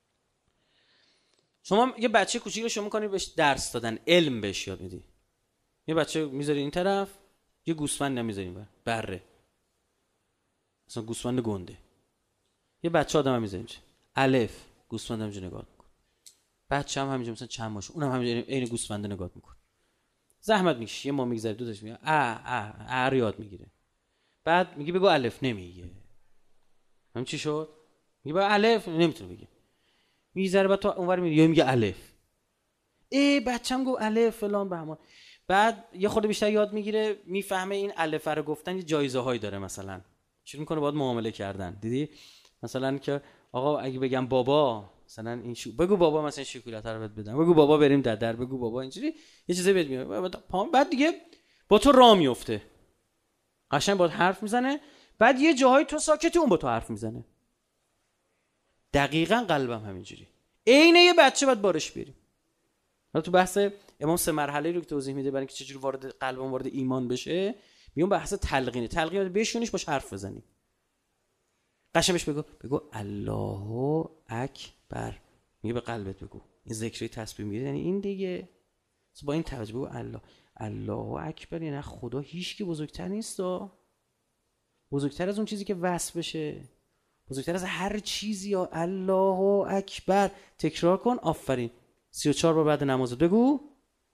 شما یه بچه کوچیک رو شما می‌کنی بهش درس دادن، علم بهش یاد میدی. یه بچه میذاری این طرف، یه گوسفند نمیذاری این بره، مثلا گوسفند گنده. یه بچه آدم هم میذاری الف، گوسفند همینجوری نگاه می‌کنه. بچه هم همینجوری مثلا چند ماشه، اونم همینجوری عین گوسفند نگاه می‌کنه. زحمت میکشه، یه ما میگذره دوتاش میگه ا یاد میگیره. بعد میگه بگو الف، نمیگه. همین چی شد؟ میگه با الف نمیتونه بگه. میذاره بعد تو اونور میگه الف. بچه‌م گفت الف فلان بهمان. بعد یه خورده بیشتر یاد میگیره، میفهمه این الف رو گفتن یه جایزه هایی داره، مثلا شروع میکنه باهات معامله کردن. دیدی مثلا که آقا اگه بگم بابا مثلا این بگو بابا مثلا شکلات رو بهت بدم، بگو بابا بریم در بگو بابا، اینجوری یه چیزی بهت میگه. بعد دیگه با تو راه میفته، قشنگ باهات حرف میزنه. بعد یه جاهای تو ساکتی، اون با تو حرف میزنه. دقیقاً قلبم همینجوری، عین یه بچه باید بارش بریم. حالا تو بحث امام 3 مرحله رو که توضیح میده برای اینکه چجوری قلبم وارد ایمان بشه، میگم بحث تلقین بهشونیش باش حرف بزنی. قشنگ بهش بگو الله اکبر، میگه به قلبت بگو، این ذکری تسبیح میگه، یعنی این دیگه با این توجه بگو الله اکبر، یعنی خدا هیچ کی بزرگتر نیست، بزرگتر از اون چیزی که وصف بشه، بزرگتر از هر چیزی. یا الله اکبر تکرار کن. آفرین. 34 بار بعد نماز بگو.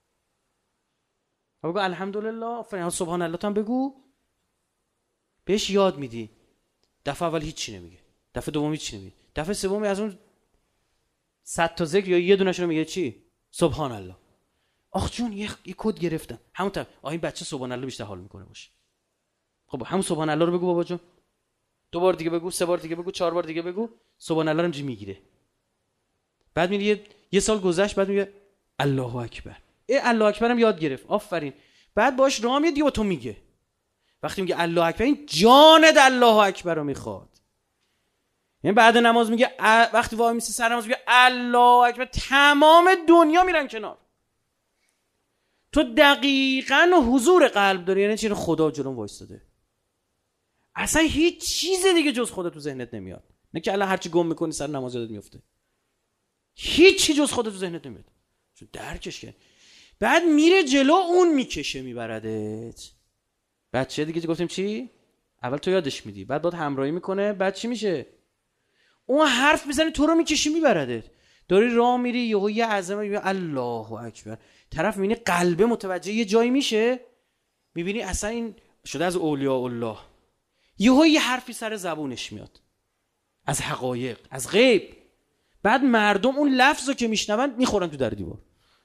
بگو الحمدلله. آفرین. سبحان الله هم بگو. بهش یاد میدی. دفعه اول هیچی نمیگه، دفعه دوم هیچی نمیگه، دفعه سوم از اون 100 تا ذکر یا یه دونه‌شو رو میگه چی؟ سبحان الله. آخ جون یه کد گرفتم. همون این بچه سبحان الله بیشتر حال میکنه باشه. خب همون سبحان الله رو بگو بابا جون. 2 بار دیگه بگو، 3 بار دیگه بگو، 4 بار دیگه بگو. سبحان الله رو اینجوری میگیره. بعد میگه یه سال گذشت، بعد میگه الله اکبر. الله اکبر هم یاد گرفت. آفرین. بعد باش راه میاد دیگه با تو میگه. وقتی میگه الله اکبر، این جانت الله اکبر رو میخواد. یعنی بعد نماز میگه وقتی وای میسی سر نماز میگه الله اکبر، تمام دنیا میرن کنار. تو دقیقاً حضور قلب داری، یعنی چیه؟ خدا جلوم وایستاده. اصلا هیچ چیز دیگه جز خدا تو ذهنت نمیاد. نه که الان هرچی گم میکنی سر نماز یادت میفته. هیچی جز خدا تو ذهنت نمیاد. چون درکش کرد. بعد میره جلو، اون میکشه میبردت. بعد چه دیگه گفتیم چی؟ اول تو یادش میدی، بعد باید همراهی میکنه، بعد چی میشه؟ اون حرف میزنه تو رو میکشی میبردت. داری راه میری یهو یه عظمه میبینی الله اکبر. طرف میبینی قلبه متوجه یه جایی میشه، میبینی اصلا این شده از اولیاء الله. یهو یه حرفی سر زبونش میاد از حقایق، از غیب. بعد مردم اون لفظو که میشنون میخورن تو در دیوار.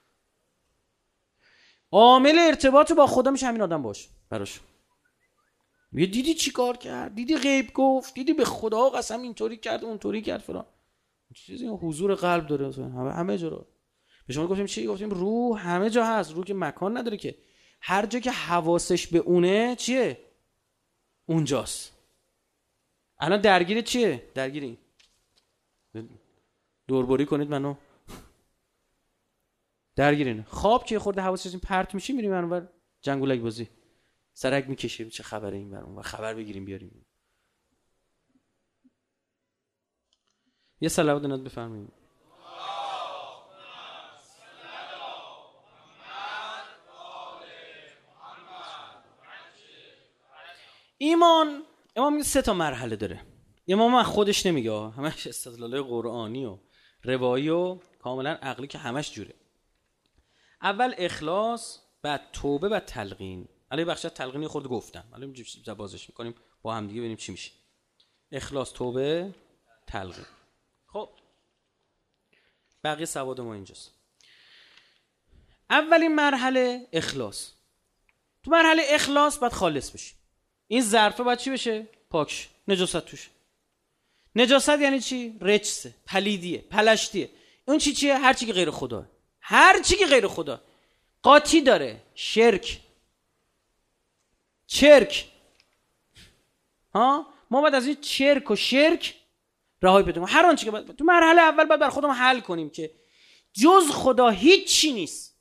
عامل ارتباط با خدا میشه همین آدم باش براش. یه دیدی چی کار کرد، دیدی غیب گفت، دیدی به خدا قسم اینطوری کرد اونطوری کرد فلان. چیزی حضور قلب داره همه جا رو. به شما گفتیم چی؟ گفتیم روح همه جا هست. روح که مکان نداره که. هر جا که حواسش به اونه چیه؟ اونجاست. الان درگیر چیه؟ درگیری دوربری کنید منو. درگیرین خواب که خورده حواسش پرت میشی، میریم اونور جنگولک بازی، سرک میکشیم چه خبره این برون و خبر بگیریم بیاریم. یه صلوات نات بفرمایید. ایمان میگه 3 تا مرحله داره. امام خودش نمیگه، همش استدلال قرآنی و روایی و کاملا عقلی که همش جوره. اول اخلاص، بعد توبه، بعد تلقین. الان بخش تلقینی خورد گفتم، الان بازش میکنیم با هم دیگه ببینیم چی میشه. اخلاص، توبه، تلقین. خب بقیه سواد ما اینجاست. اولین مرحله اخلاص. تو مرحله اخلاص باید خالص بشی. این ظرفه باید چی بشه؟ پاکش، نجاست توش. نجاست یعنی چی؟ رجسه، پلیدیه، پلشتیه. اون چیه؟ هر چی که غیر خدا. هر چی که غیر خدا قاطی داره، شرک، چرک. ما باید از این چرک و شرک رهایی بدیم. هر آنچه که باید تو مرحله اول باید بر خودمون حل کنیم که جز خدا هیچی نیست.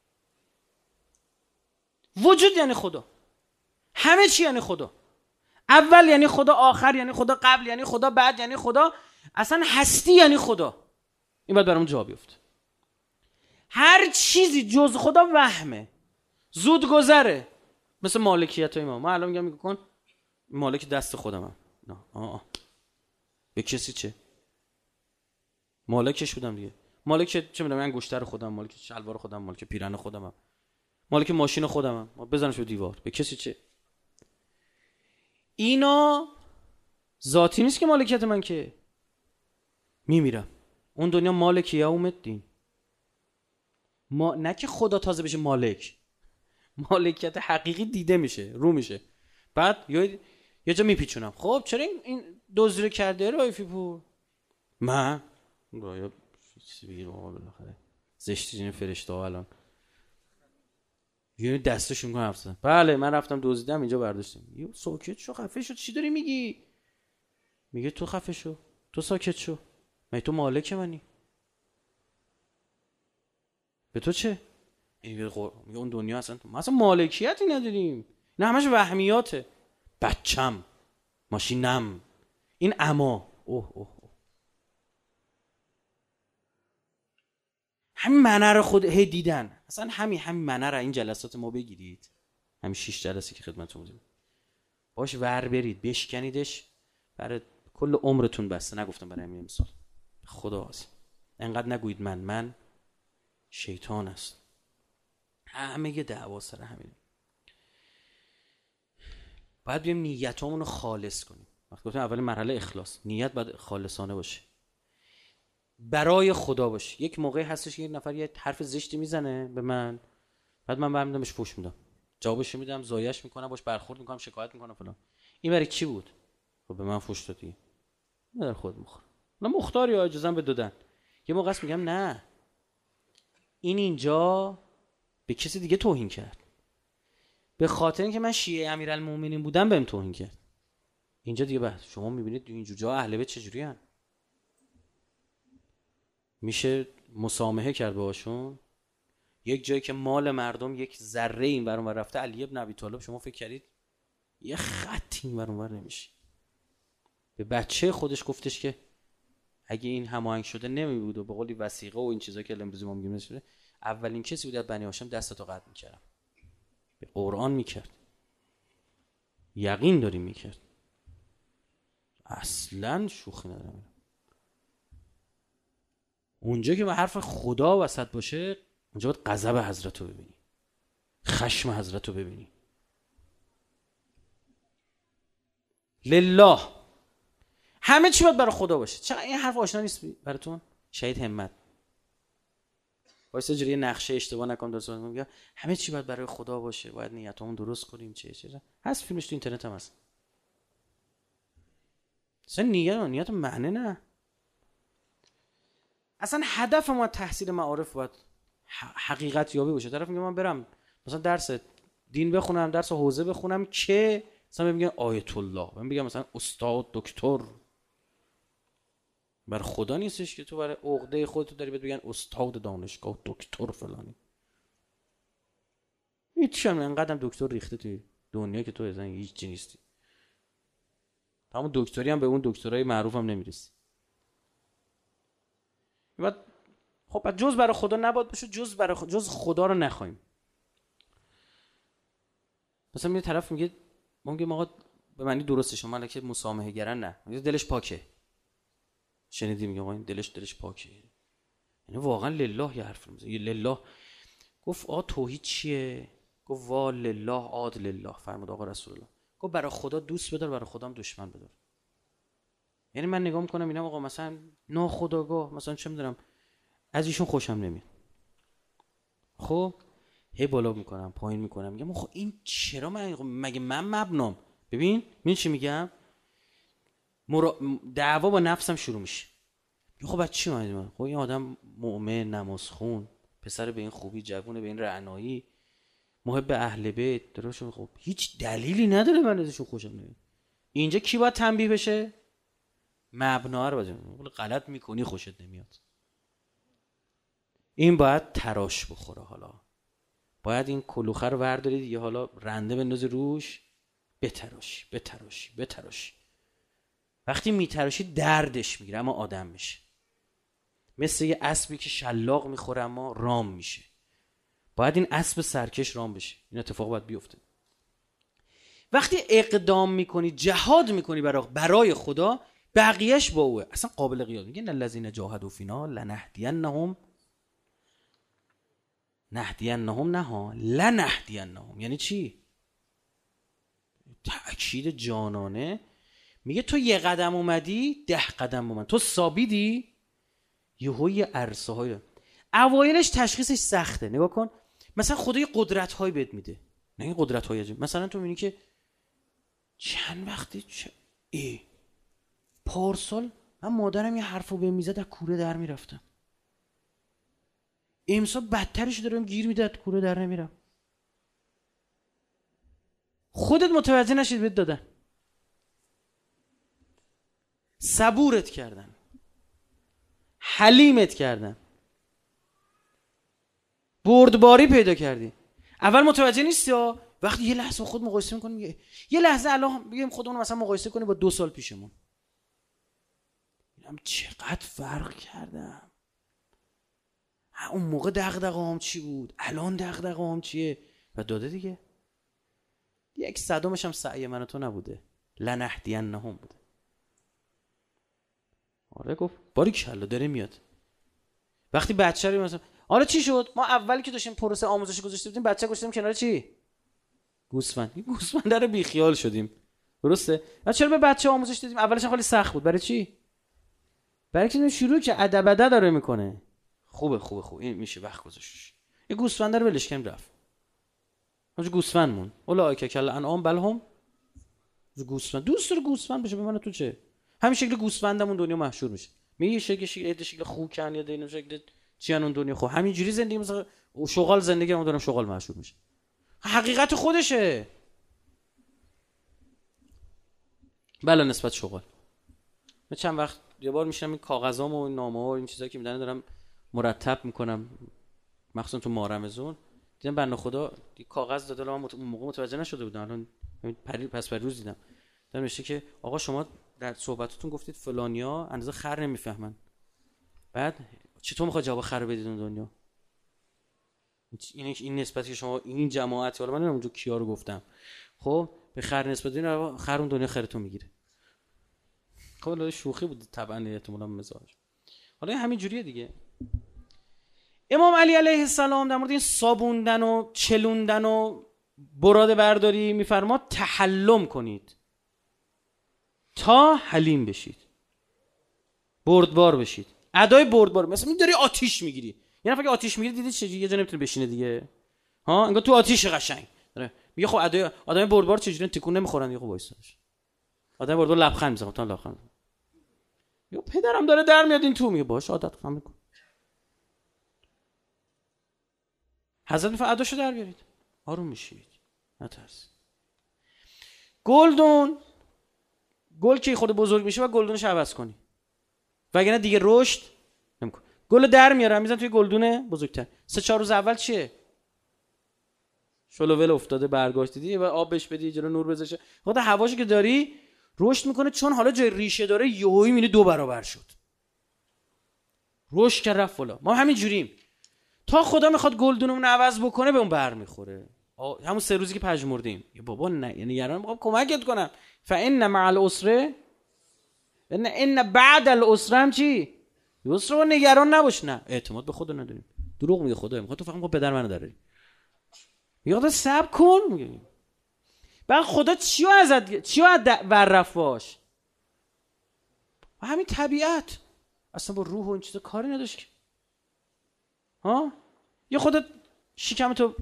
وجود یعنی خدا، همه چی یعنی خدا. اول یعنی خدا، آخر یعنی خدا، قبل یعنی خدا، بعد یعنی خدا، اصلا هستی یعنی خدا. این باید برامون جا بیفته. هر چیزی جز خدا وهمه، زود گذره. مثل مالکیت های ما الان میگم کن مالک دست خودمم. نه به کسی چه؟ مالکش بودم دیگه. مالک چه میدونم، انگشتر خودم، مالک شلوار خودم، مالک پیرن خودمم، مالک ماشین خودمم. بزنش به دیوار، به کسی چه؟ اینا ذاتی نیست که مالکیت من، که میمیرم. اون دنیا مالک یوم الدین. نه که خدا تازه بشه مالک، مالکیت حقیقی دیده میشه، رو میشه. بعد یه جا میپیچونم. خب چرا این دزدی رو کرده رایفی پور؟ من رایا چیزی بگیر آقا، بالاخره زشتی این فرشته ها الان یه دستشون کنم رفتن. بله من رفتم دزدیدم اینجا برداشتم. یه ساکت شو، خفه شو، چی داری میگی؟ میگه تو خفه شو، تو ساکت شو، مگه تو مالک منی؟ به تو چه؟ میگه اون دنیا اصلا ما اصلا مالکیتی نداریم، نه همش وهمیاته. بچم، ماشینم، این اما اوه همین معنی رو خود هی دیدن. اصلا همین معنی رو این جلسات ما بگیرید، همین 6 جلسه که خدمتتون بودیم باش ور برید، بشکنیدش، برای کل عمرتون بسته. نگفتم برای همین مثال، خدا هست. انقدر نگویید من شیطان است. همه یه دعوا سر همین. باید بیم نیتامون رو خالص کنیم. وقتی گفتم اول مرحله اخلاص، نیت باید خالصانه باشه، برای خدا باشه. یک موقعی هستش که یک نفر یه حرف زشتی میزنه به من، بعد من برمی‌دارمش فوش میدم، جوابش میدم، زایش میکنم، باش برخورد میکنم، شکایت میکنم فلان. این برای کی بود؟ خب به من فوش دادی، من در خود میخورم. من مختاری اجازه‌ام به دادن. یه موقع است میگم نه، این اینجا به کسی دیگه توهین کرد، به خاطر اینکه من شیعه امیرالمومنین بودم بهم توهین کرد. اینجا دیگه بعد شما میبینید اینجور جا اهل بیت چجوری ان، میشه مسامحه کرد باهاشون. یک جایی که مال مردم یک ذره این ور اون ور رفته، علی ابن ابی طالب، شما فکر کردید یه خط این ور اون ور نمیشه؟ به بچه خودش گفتش که اگه این هماهنگ شده نمیبود و به قولی وثیقه و این چیزا که امروز ما میگیم نشه، اولین کسی بود از بنی هاشم دستاتو قطع میکردم. به قرآن میکرد، یقین داریم میکرد، اصلا شوخی ندارم. اونجا که به حرف خدا وسط باشه، اونجا باید غضب حضرت رو ببینی، خشم حضرت رو ببینی. لله همه چی باید برای خدا باشه. چقدر این حرف آشنا نیست براتون؟ شهید همت وایسا جوری نقشه اشتباه نکنم درست میگم، همه چی باید برای خدا باشه، باید نیتامون درست کنیم. چه هست، فیلمش تو اینترنت هم هست. اصلا نیت معنی نه. اصلا هدف ما تحصیل معارف باید حقیقت یابی باشه. طرف میگه من برم مثلا درس دین بخونم، درس حوزه بخونم که مثلا میگن آیت الله، من میگم مثلا استاد دکتر. بر خدا نیستش که تو برای عقده خودت داری بگن استاد دانشگاه دکتر فلانی. هیچ هم انقدرم دکتر ریخته توی دنیا که تو اصلا هیچ چیزی نیستی. تمام دکتری هم به اون دکترای معروف هم نمیرسی. بعد خب جز برای خدا نباید باشه، جز خدا رو نخوایم. مثلا یه طرف میگه ممکن آقا به معنی درسته شما مالک مسامحه گرن، نه میگه دلش پاکه. شنیدی میگه آقا این دلش پاکه، یعنی واقعا لله یه حرف میزنه. لله گفت توحید چیه؟ گفت وا لله عاد لله، فرمود آقا رسول الله. گفت برای خدا دوست بدار، برای خدا هم دشمن بدار. یعنی من نگاه میکنم اینم آقا مثلا ناخودآگاه مثلا چه میدونم از ایشون خوشم نمیاد، خب هی بالا میکنم پایین میکنم، میگم خب این چرا مگه من مبنام؟ ببین چی میگم، دعوا با نفسم شروع میشه. خب بعد چی اومد من؟ خب این آدم مؤمن، نمازخون، پسر به این خوبی، جوونه به این رعنایی، محب اهل بیت، درشون خب هیچ دلیلی نداره من ازشون خوشم نمیاد. اینجا کی باید تنبیه بشه؟ مبنا رو باید غلط میکنی خوشت نمیاد. این باید تراش بخوره. حالا باید این کلوخه رو وردارید دیگه، حالا رنده بندازی روش، بتراشی. وقتی میتراشی دردش میگیره اما آدم میشه. مثل یه اسبی که شلاق میخوره اما رام میشه. باید این اسب سرکش رام بشه. این اتفاق باید بیفته. وقتی اقدام میکنی، جهاد میکنی برای خدا، بقیهش با اوه، اصلا قابل قیاس. میگه ان الذین جاهدوا فینا لنهدینهم لنهدینهم. یعنی چی؟ تأکید جانانه. میگه تو یه قدم اومدی 10 قدم اومد، تو ثابیدی یهوی عرصه های. اوایلش تشخیصش سخته. نگاه کن مثلا خدا یه قدرت هایی بهت میده، نه این قدرت های عجیب. مثلا تو میبینی که چند وقتی پارسال من مادرم یه حرفو بهم میزد از کوره در میرفتم، امسال بدترش دارم گیر میده از کوره در نمیرم. خودت متوجه نشید بهت دادن، صبورت کردن، حلیمت کردن، بردباری پیدا کردی. اول متوجه نیستی ها. وقتی یه لحظه خود مقایسه میکنی، یه لحظه الان بگیم خودمون مثلا مقایسه کنی با 2 سال پیشمون، میگم چقدر فرق کردم. اون موقع دغدغه‌ام چی بود، الان دغدغه‌ام چیه؟ و داده دیگه. 1/100 هم سعی من و تو نبوده، لنهدینهم بوده. آره گفت باریکلا داره میاد. وقتی بچه رو مثلا حالا چی شد؟ ما اولی که داشتیم پروسه آموزشی گذاشته بودیم بچه گذاشتیم کنار چی؟ گوسفند. این گوسفند رو بیخیال شدیم. درسته؟ بعد چرا به بچه آموزش دادیم؟ اولش خیلی سخت بود. برای چی؟ برای اینکه شروع که ادبده داره میکنه. خوبه این میشه وقت گذاشتش. یه گوسفند رو ولش کنیم رفت. اونجا گوسفند مون. اولایک کل انعام بل هم گوسفند. دوست داره گوسفند بشه. به من تو چه؟ همین شکل گوسفندمون دنیا مشهور میشه. میگه شکل خوکن یا دینو شکل چیان اون دنیا خو همینجوری زندگی مثلا شغال زندگیمون دارم شغال مشهور میشه. حقیقت خودشه. بله نسبت شغال. من چند وقت یه بار میشم این کاغذام و نامه‌ها و این چیزایی که میدن دارم مرتب میکنم، مخصوصا تو ماه رمضان. دیدم بنده خدا کاغذ داده، اون موقع متوجه نشده بودم، الان پس روز دیدم نوشته که آقا شما در صحبتتون گفتید فلانیا اندازه خر نمیفهمن. بعد چطور میخواد جواب خر بدید اون دنیا؟ این نسبتی که شما این جماعت، حالا من نمیدونم اونجا کیا رو گفتم، خب به خر نسبت بدین، خر اون دنیا خرتون میگیره. خب شوخی بود طبعا، احتمالاً مزاج. حالا همین جوریه دیگه. امام علی علیه السلام در مورد این صابوندن و چلوندن و براده برداری میفرما تحلم کنید تا حلیم بشید، بردبار بشید. ادای بردبار مثلا می‌داری آتیش میگیری. یه نفر که آتیش میگیره دیدید چجوری یه جا نمیتونه بشینه دیگه، ها انگار تو آتیش قشنگ داره میگه. خب ادای آدم بردبار چجوری تکون نمیخورن دیگه. خب وایسادش آدم بردبار لبخند میزنه، تا لبخند یا پدرم داره در میاد این تو، میگه باش عادت کنم میکن. حضرت میفرماید اداشو در بیارید، آروم میشید، نترسید. گل که خود بزرگ میشه و گلدونش عوض کنی، وگرنه دیگه رشد نمیکنه. گل در میاره میزن توی گلدون بزرگتر. 3-4 روز اول چیه؟ شلوول افتاده، برگاش دیدی و آب بهش بدی، جلو نور بذاشه، خود هواشو که داری رشد میکنه. چون حالا جای ریشه داره یهویی میبینی 2 برابر شد، رشد کرد رفت بالا. ما همین جوریم. تا خدا میخواد گلدونمون عوض بکنه به اون برمیخوره. همون 3 روزی که پژمردیم یه بابا نه، یعنی یاران میخوام کمکت کنم. فان مع العسر ان بعد العسر هم چی؟ یسر. و نگران نباش. نه اعتماد به خدا نداریم. دروغ میگه خدا، میخواد تو فقط پدر منو داری. یاد صبر کن میگه. بعد خدا چیو ورف باش؟ همین طبیعت اصلا با روح و این چیزا کاری نداشت که. ها یه خودت شکم تو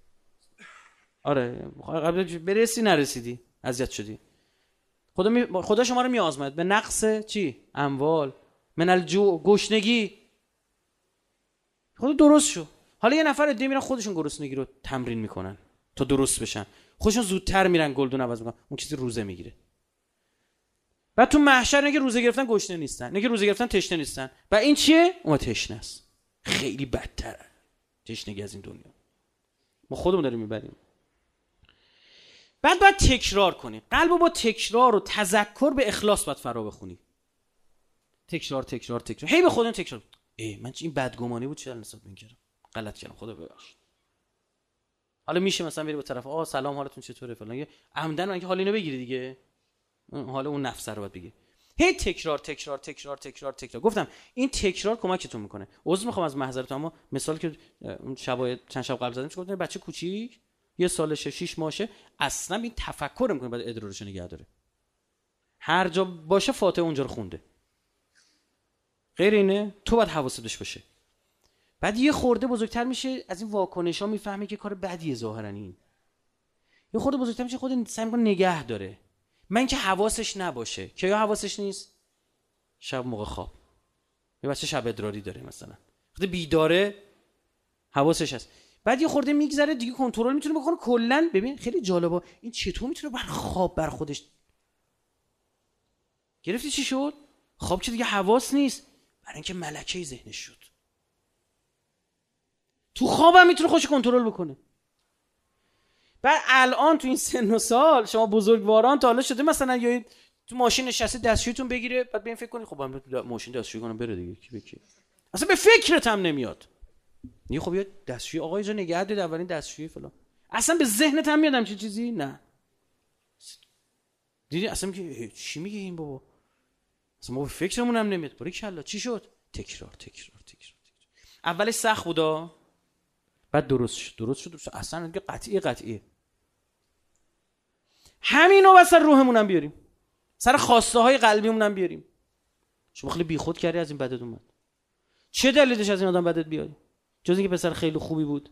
آره برسی نرسیدی، اذیت شدی. خدا شما رو میآزماید به نقص چی؟ اموال، من الجوع، گشنگی. خدا درست شو. حالا یه نفر دیگه میرن خودشون گرسنگی رو تمرین میکنن تا درست بشن، خودشون زودتر میرن گلدون عوض میکنن، اون کسی روزه میگیره. بعد تو محشر اینه که روزه گرفتن گشنه نیستن، اینه که روزه گرفتن تشنه نیستن. و این چیه؟ اون تشنه است. خیلی بدتره تشنگی از این دنیا. ما خودمون داریم میبریم. بعد باید تکرار کنی. قلبو با تکرار و تذکر به اخلاص باید فرا بخونی. تکرار هی به خودم تکرار. من این بدگمانی بود، چرا نسبت به این کردم، غلط کردم، خدا ببخش. حالا میشه مثلا بری با طرف سلام حالتون چطوره فلان، عمدن من که حال اینو بگیری دیگه، حالا اون نفس رو باید بگی. هی تکرار. گفتم این تکرار کمکتون میکنه. عذر میخوام از معذرت، اما مثال که اون چند شب قبل زدیم، گفتم بچه کوچیک 1 سالشه 6 ماهشه اصلا این تفکر میکنه، بعد ادرارش نگه داره، هر جا باشه فاتحه اونجا رو خونده. غیر اینه تو باید حواست بهش باشه. بعد یه خورده بزرگتر میشه، از این واکنش‌ها میفهمه که کار بدیه ظاهرا. این یه خورده بزرگتر میشه، خود سعی میکنه نگه داره. من که حواسش نباشه. که یا حواسش نیست؟ شب موقع خواب. یه بچه شب ادراری داره مثلا، وقتی بیداره حواسش هست. بعد یه خورده میگذره دیگه کنترل میتونه بکنه کلا. ببین خیلی جالبه این چطور میتونه بر خواب بر خودش. گرفتی چی شد؟ خواب که دیگه حواس نیست، برای اینکه ملکه ذهنش شد. تو خوابم میتونه خودش کنترل بکنه. بعد الان تو این سن و سال شما بزرگواران تا حالا شده مثلا یا تو ماشین نشسته دستشویتون بگیره، بعد ببین فکر کنی خب من ماشین دستشویی کنم بره دیگه، کی به کی اصلا به فکرت هم نمیاد. نه خب یه دستشویی آقا اینجا نگه دارید، اولین دستشویی فلان، اصلا به ذهنت هم میادم چیزی نه. دیدی اصلا میگه چی میگه این بابا؟ اصلا ما به فکرمون هم نمیاد. باریکلا چی شد؟ تکرار. اولش سخت بودا، بعد درست شد. اصلا دیگه قطعیه. همینو واسه روحمون هم بیاریم، سر خواسته های قلبیمون هم بیاریم. شما خیلی بیخود کردی از این بدت اومد. چه دلیلش از این آدم بدت بیاری؟ جز اینکه پسر خیلی خوبی بود.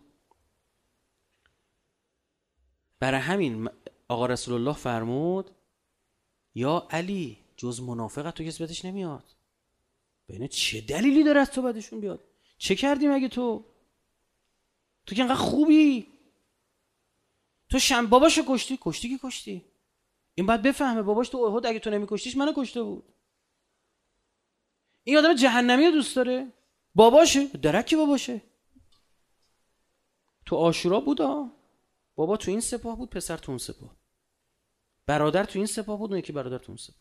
برای همین آقا رسول الله فرمود یا علی جز منافقت تو کسی بدش نمیاد. ببین چه دلیلی داره از تو بدشون بیاد؟ چه کردی مگه تو که انقدر خوبی؟ تو باباشو کشتی. این باید بفهمه باباش تو احد اگه تو نمیکشتیش منو کشته بود. این آدم جهنمی رو دوست داره. باباشه درکی باباشه. تو عاشورا بودا، بابا تو این سپاه بود، پسر تو اون سپاه، برادر تو این سپاه بود، اون یکی برادر تو اون سپاه.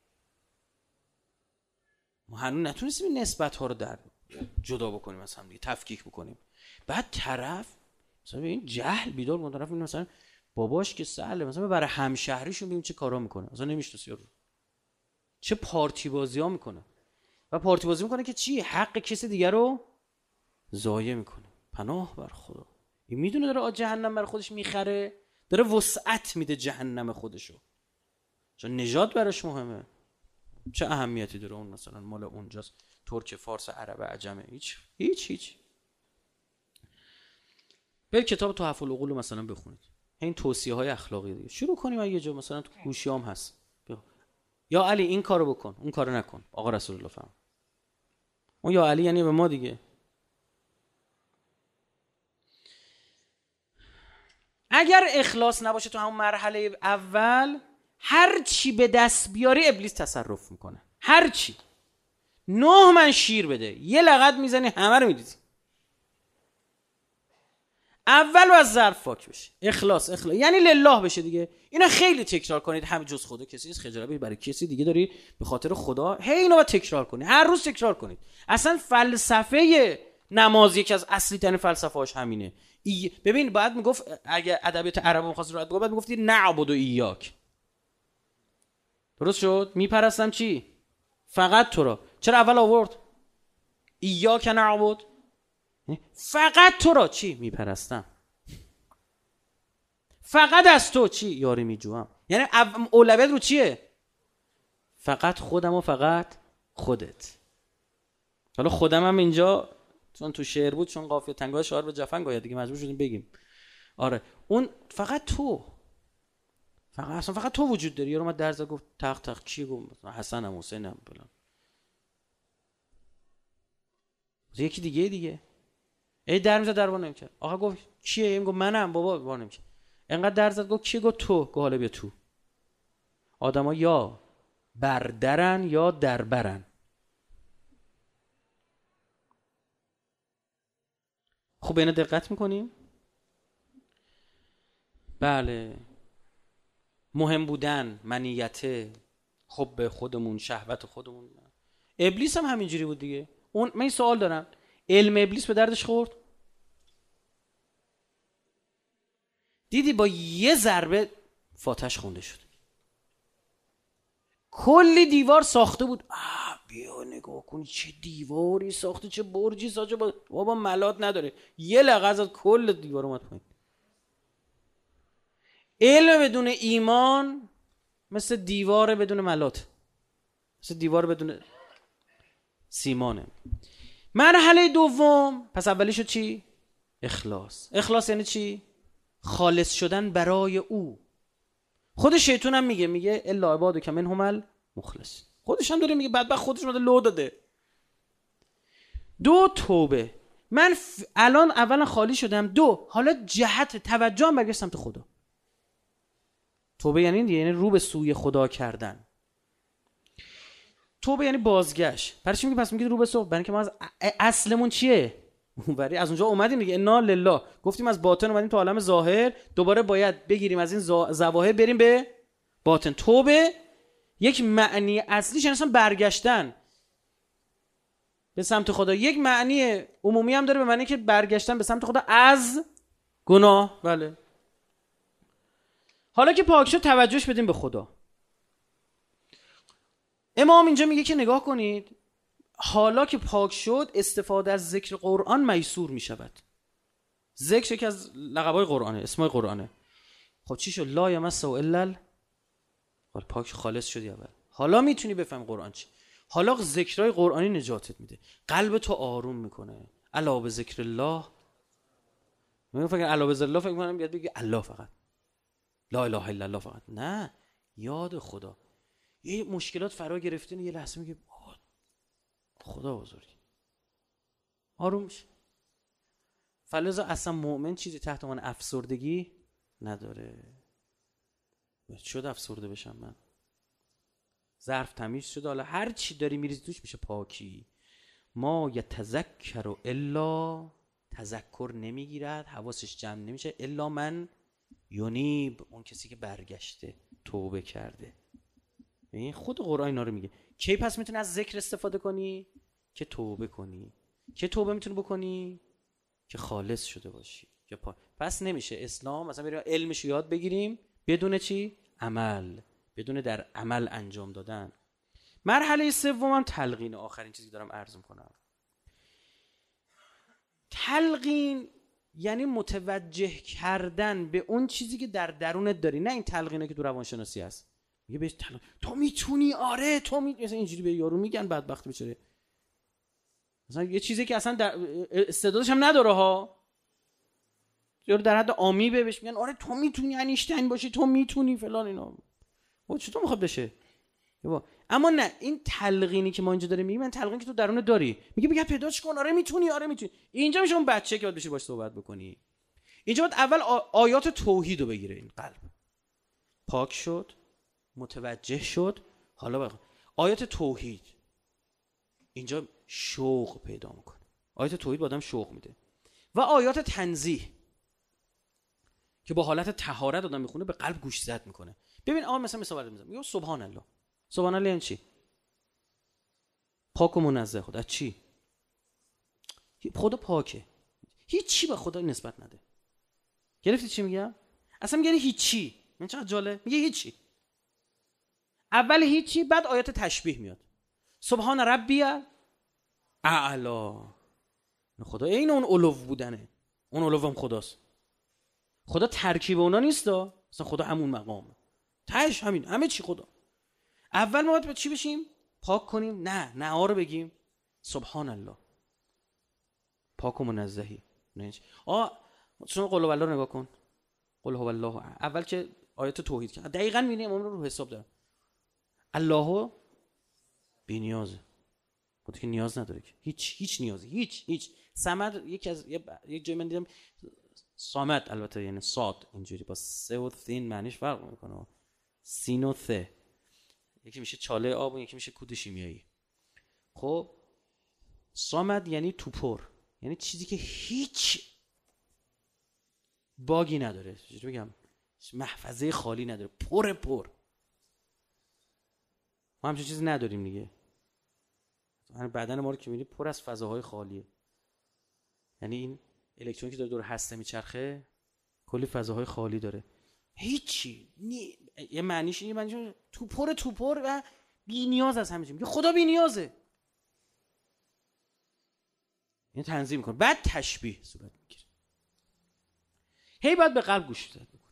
ما هنوز نتونستیم نسبت ها رو در جدا بکنیم از هم دیگه، تفکیک بکنیم. بعد طرف مثلا این جهل بیدار بود، طرف این مثلا باباش که سهله، مثلا برای همشهریشون ببین چه کارا میکنه، اصلا نمیشناسی رو، چه پارتی بازی‌ها میکنه. و پارتی بازی میکنه که چی؟ حق کسی دیگر رو ضایع میکنه. پناه بر خدا. این میدونه داره جهنم بر خودش میخره، داره وسعت میده جهنم خودشو، چون نجات براش مهمه. چه اهمیتی داره اون مثلا مال اونجاست، ترک، فارس، عرب، عجمه، هیچ. برید کتاب تحف العقول مثلا بخونید، این توصیه های اخلاقی دیگه شروع کنیم. اگه جا مثلا تو گوشیام هست یا علی این کارو بکن، اون کارو نکن، آقا رسول الله فرمود. اون یا علی یعنی به ما دیگه. اگر اخلاص نباشه تو همون مرحله اول، هر چی به دست بیاری ابلیس تصرف میکنه. هر چی 9 من شیر بده یه لغت میزنی همه رو میدیدی. اول از ظرف پاک بشه، اخلاص یعنی لله بشه دیگه. اینا خیلی تکرار کنید، همه جز خدا کسی نیست، خجالت برای کسی دیگه داری به خاطر خدا. اینو باید تکرار کنید، هر روز تکرار کنید. اصلا فلسفه نماز یکی از اصلی ترین فلسفه هاش همینه. ببین بعد میگفت اگه ادبیات عرب می‌خواست راحت بگه، بعد میگفتی نعبد و ایاک. درست شد؟ میپرستم چی؟ فقط تو را. چرا اول آورد ایاک نعبد؟ فقط تو را چی؟ میپرستم. فقط از تو چی؟ یاری میجوام. یعنی اولویت رو چیه؟ فقط خودم و فقط خودت. حالا خودم هم اینجا چون تو شعر بود، چون قافیه تنگای شعر به جفن گاید دیگه مجبور شدیم بگیم. آره اون فقط تو، فقط تو وجود داری. یارو اومد درز گفت تق کی گفت؟ حسنم حسینم فلان. یکی دیگه ای در میزد در وانم کرد. آقا گفت کیه؟ این گفت منم. بابا وانم کرد. انقدر در زد گفت کی؟ گفت تو. گفت حالا بیا تو. آدما یا بردرن یا دربرن. خب اینو دقت میکنیم؟ بله. مهم بودن، منیته، حب خودمون، شهوت خودمون. ابلیس هم همینجوری بود دیگه. من این سوال دارم، علم ابلیس به دردش خورد؟ دیدی با یه ضربه فاتحش خونده شد. کلی دیوار ساخته بود. بیا نگاه کن چه دیواری ساخته، چه برجی ساخته. بابا ملات نداره، یه لغز از کل دیوار اومد پایین. علم بدون ایمان مثل دیوار بدون ملات، مثل دیوار بدون سیمانه. مرحله دوم، پس اولی شد چی؟ اخلاص یعنی چی؟ خالص شدن برای او. خود شیطان هم میگه الا عبادک منهم المخلص. خودش هم داره میگه بدبخت خودش اومده لو داده. 2 توبه. من الان اولا خالی شدم، 2 حالا جهت توجهم برگشت سمت خدا. توبه یعنی رو به سوی خدا کردن. توبه یعنی بازگشت. پس میگه رو به سوی، برای اینکه ما از اصلمون چیه؟ اونوری از اونجا اومدیم دیگه، انا لله گفتیم از باطن اومدیم تو عالم ظاهر، دوباره باید بگیریم از این ظواهر بریم به باطن. توبه یک معنی اصلیش اصلا برگشتن به سمت خدا. یک معنی عمومی هم داره به معنی که برگشتن به سمت خدا از گناه. بله. حالا که پاک شد توجهش بدیم به خدا. امام اینجا میگه که نگاه کنید، حالا که پاک شد استفاده از ذکر قرآن میسور میشود. ذکر یکی از لقبای قرآنه، اسمای قرآنه. خب چی شد؟ لا یمسه الا پاک، خالص شدی اول. حالا میتونی بفهم قرآن چی. حالا ذکرای قرآنی نجاتت میده، قلب تو آروم میکنه. الا به ذکر الله، من فکر الا به ذکر الله فکر کنم بیاد بگه الله فقط، لا اله الا الله فقط. نه، یاد خدا. یه مشکلات فرا گرفتین، یه لحظه میگه خدا بزرگی، آروم میشه. فلذا اصلا مؤمن چیزی تحت عنوان افسردگی نداره. شد افسرده بشم من؟ ظرف تمیز شد، حالا هر چی داری میریزی توش میشه پاکی. ما یتذکر الا، تذکر نمیگیرد، حواسش جمع نمیشه، الا من یونیب، اون کسی که برگشته توبه کرده. این خود قرآن اینا رو میگه. کی پس میتونی از ذکر استفاده کنی؟ که توبه کنی. که توبه میتونی بکنی؟ که خالص شده باشی. که پس نمیشه اسلام مثلا بریم علمش یاد بگیریم بدون چی؟ عمل، بدون در عمل انجام دادن. مرحله سومم تلقین، آخرین چیزی دارم عرض میکنم. تلقین یعنی متوجه کردن به اون چیزی که در درونت داری، نه این تلقینه که تو روانشناسی هست میگه بهش تو میتونی، آره تو مثلا اینجوری به یارو میگن بدبخت بشه، مثلا یه چیزی که اصلا در استعدادش هم نداره ها، یارو در حد عامی بهش میگن آره تو میتونی اینشتین باشی، تو میتونی فلان اینا. چطور میخواد بشه؟ اما نه، این تلقینی که ما اینجا داریم میگیم، من تلقینی که تو درون داری، میگه بگه پیداش کن، آره میتونی، آره میتونی. اینجا میشه اون بچه که باید بشی باش صحبت بکنی. اینجا باید اول آیات توحید رو بگیره. این قلب پاک شد، متوجه شد، حالا آیات توحید اینجا شوق پیدا میکنه. آیات توحید با آدم شوق میده. و آیات تنزیه که با حالت طهارت آدم میخونه، به قلب گوشزد میکنه. ببین آقا مثلا مثال میزنم، میگه سبحان الله. سبحان الله یعنی چی؟ پاک و منزه خدا. چی؟ خدا پاکه، هیچی به خدا نسبت نده. گرفتی چی میگم؟ اصلا میگه هیچی. من چقدر جالب، میگه هیچی. اول هیچی، بعد آیات تشبیه میاد. سبحان ربی اعلا. خدا این اون علو بودنه، اون علو هم خداست. خدا ترکیب اونا نیست، اصلا خدا همون مقامه، تهش همین، همه چی خدا. اول ما باید چی بشیم؟ پاک کنیم. نه ها رو بگیم سبحان الله، پاک و منزهی. چون قل هو الله رو نگاه کن، قل هو الله. اول که آیات توحید که دقیقاً میبینی امام رو حساب داره. الله بی نیازه، خودی که نیاز نداره که، هیچ نیازی، هیچ. صمد یک جای من دیدم صامد، البته یعنی صاد اینجوری با سه و ثین معنیش فرق میکنه. سین و ث، یکی میشه چاله آب و یکی میشه کود شیمیایی. خب صامد یعنی توپر، یعنی چیزی که هیچ باگی نداره، چجوری بگم، محفظه خالی نداره، پر. ما همچین چیزی نداریم دیگه. بدن ما رو که می‌بینی پر از فضاهای خالیه. یعنی این الکترونی که دور هسته میچرخه کلی فضاهای خالی داره، هیچی یه معنیش اینه، معنیش توپر و بی نیاز از همه چی. میگه خدا بی نیازه. این تنظیم میکنه، بعد تشبیه صورت میگیره. هی باید به قلب گوش داد بکنه.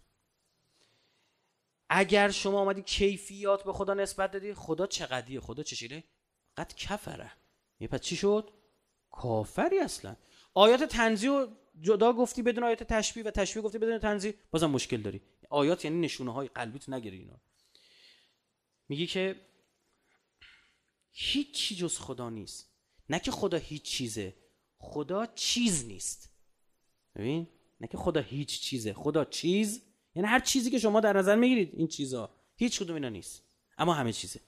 اگر شما اومدی کیفیات به خدا نسبت دادی، خدا چقدیه، خدا چشیره، قد کفره. پس چی شد؟ کافری اصلا. آیات تنزیه و جدا گفتی بدون آیات تشبیه و تشبیه گفتی بدون تنزیه، بازم مشکل داری. آیات یعنی نشونه های قلبیت نگیری اینا. میگی که هیچ چیز جز خدا نیست. نه که خدا هیچ چیزه، خدا چیز نیست. ببین، نه که خدا هیچ چیزه، خدا چیز، یعنی هر چیزی که شما در نظر میگیرید این چیزا، هیچ کدوم اینا نیست، اما همه چیزه.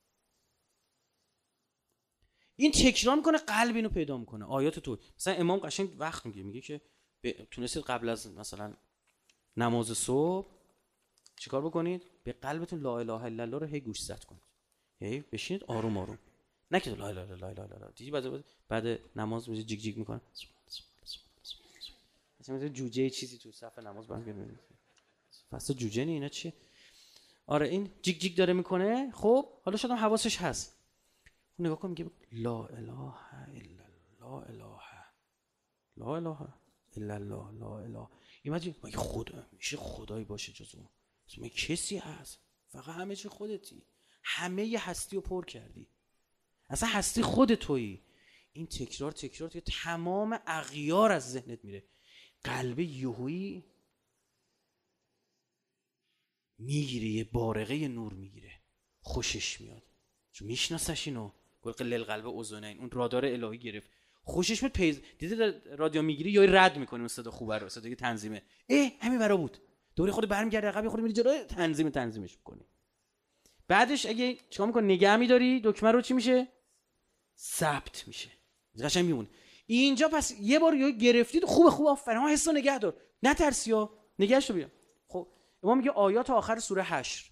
این تکرار میکنه، قلب اینو پیدا میکنه. آیات تو مثلا امام قشنگ وقت میگه که تونستید قبل از مثلا نماز صبح چیکار بکنید؟ به قلبتون لا اله الا الله رو هی گوش زد کنید. هی بشینید آروم، نه که لا اله الا الله دیگه بعد نماز میشه جیگ جیگ میکنه، مثلا جوجه چیزی تو صف نماز برام میاد. فاست جوجه نه، اینا چیه؟ آره این جیک جیک داره میکنه. خب حالا شاید هم حواسش هست، نگاه کن میگه لا اله الا الله، لا اله الا الله، لا اله. ایماجین مگه خدا میشه خدایی باشه جز اون؟ مگه کسی هست؟ فقط همه چی خودتی، همه ی هستی رو پر کردی، اصلا هستی خود تویی. این تکرار تمام اغیار از ذهنت میره. قلب یهویی میگیره، یه بارقه نور میگیره، خوشش میاد. چون میشناسش اینو، قل القلب اذنین، اون رادار الهی گرفت، خوشش میاد. دیدی رادیو میگیری یا رد میکنی اون صدا خوبه رو، صدای تنظیمه، همین برا بود، دوره خود برمیگرده عقب، خود میری جلو، تنظیمش میکنی. بعدش اگه چیکار میکنی؟ نگه میداری دکمه رو، چی میشه؟ ثبت میشه، قشنگ میمونه اینجا. پس یه بار یا گرفتید، خوبه آفرین، ها حسو نگه دار، نترسی ها، نگهش رو بیار. خب امام میگه آیات آخر سوره حشر،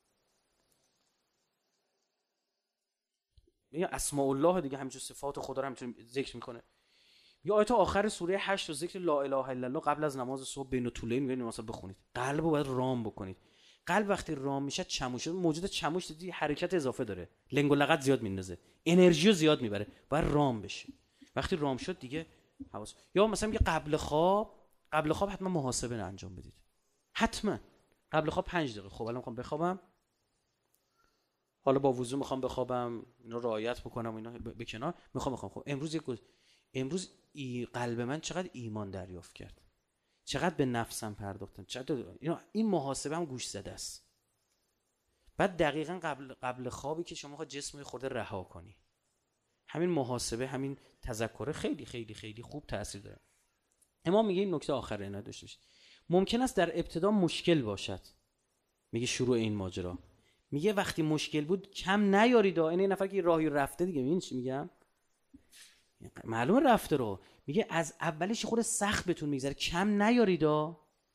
میگه اسماء الله دیگه، همینجور صفات خدا رو همینجور ذکر میکنه. میگه آیات آخر سوره حشر و ذکر لا اله الا الله قبل از نماز صبح بین طولین میگه نماز بخونید. قلبو باید رام بکنید. قلب وقتی رام میشه چموش، موجود چموش دیدی حرکت اضافه داره، لنگ و لغت زیاد میندازه، انرژیو زیاد میبره، باید رام بشه. وقتی رام شد دیگه حواس. یا مثلا میگه قبل خواب حتما محاسبه انجام بدید، حتما قبل خواب 5 دقیقه. خب الان میخوام بخوابم، حالا با وضو میخوام بخوابم، اینا رعایت بکنم، اینا به کنار میخوام. خب امروز قلب من چقدر ایمان دریافت کرد، چقدر به نفسم پرداختم، چقدر این محاسبه هم گوش زده است. بعد دقیقاً قبل خوابی که شما جسم خود رها کنی، همین محاسبه، همین تذکر خیلی خیلی خیلی خوب تاثیر داره. امام میگه این نکته آخره اینا داشته باشید. ممکن است در ابتدا مشکل باشد، میگه شروع این ماجرا، میگه وقتی مشکل بود کم نیارید. این نفر که راهی رفته دیگه، میبینید چی میگم؟ معلومه رفته رو. میگه از اولش خود سخت بهتون میگذره، کم نیارید. و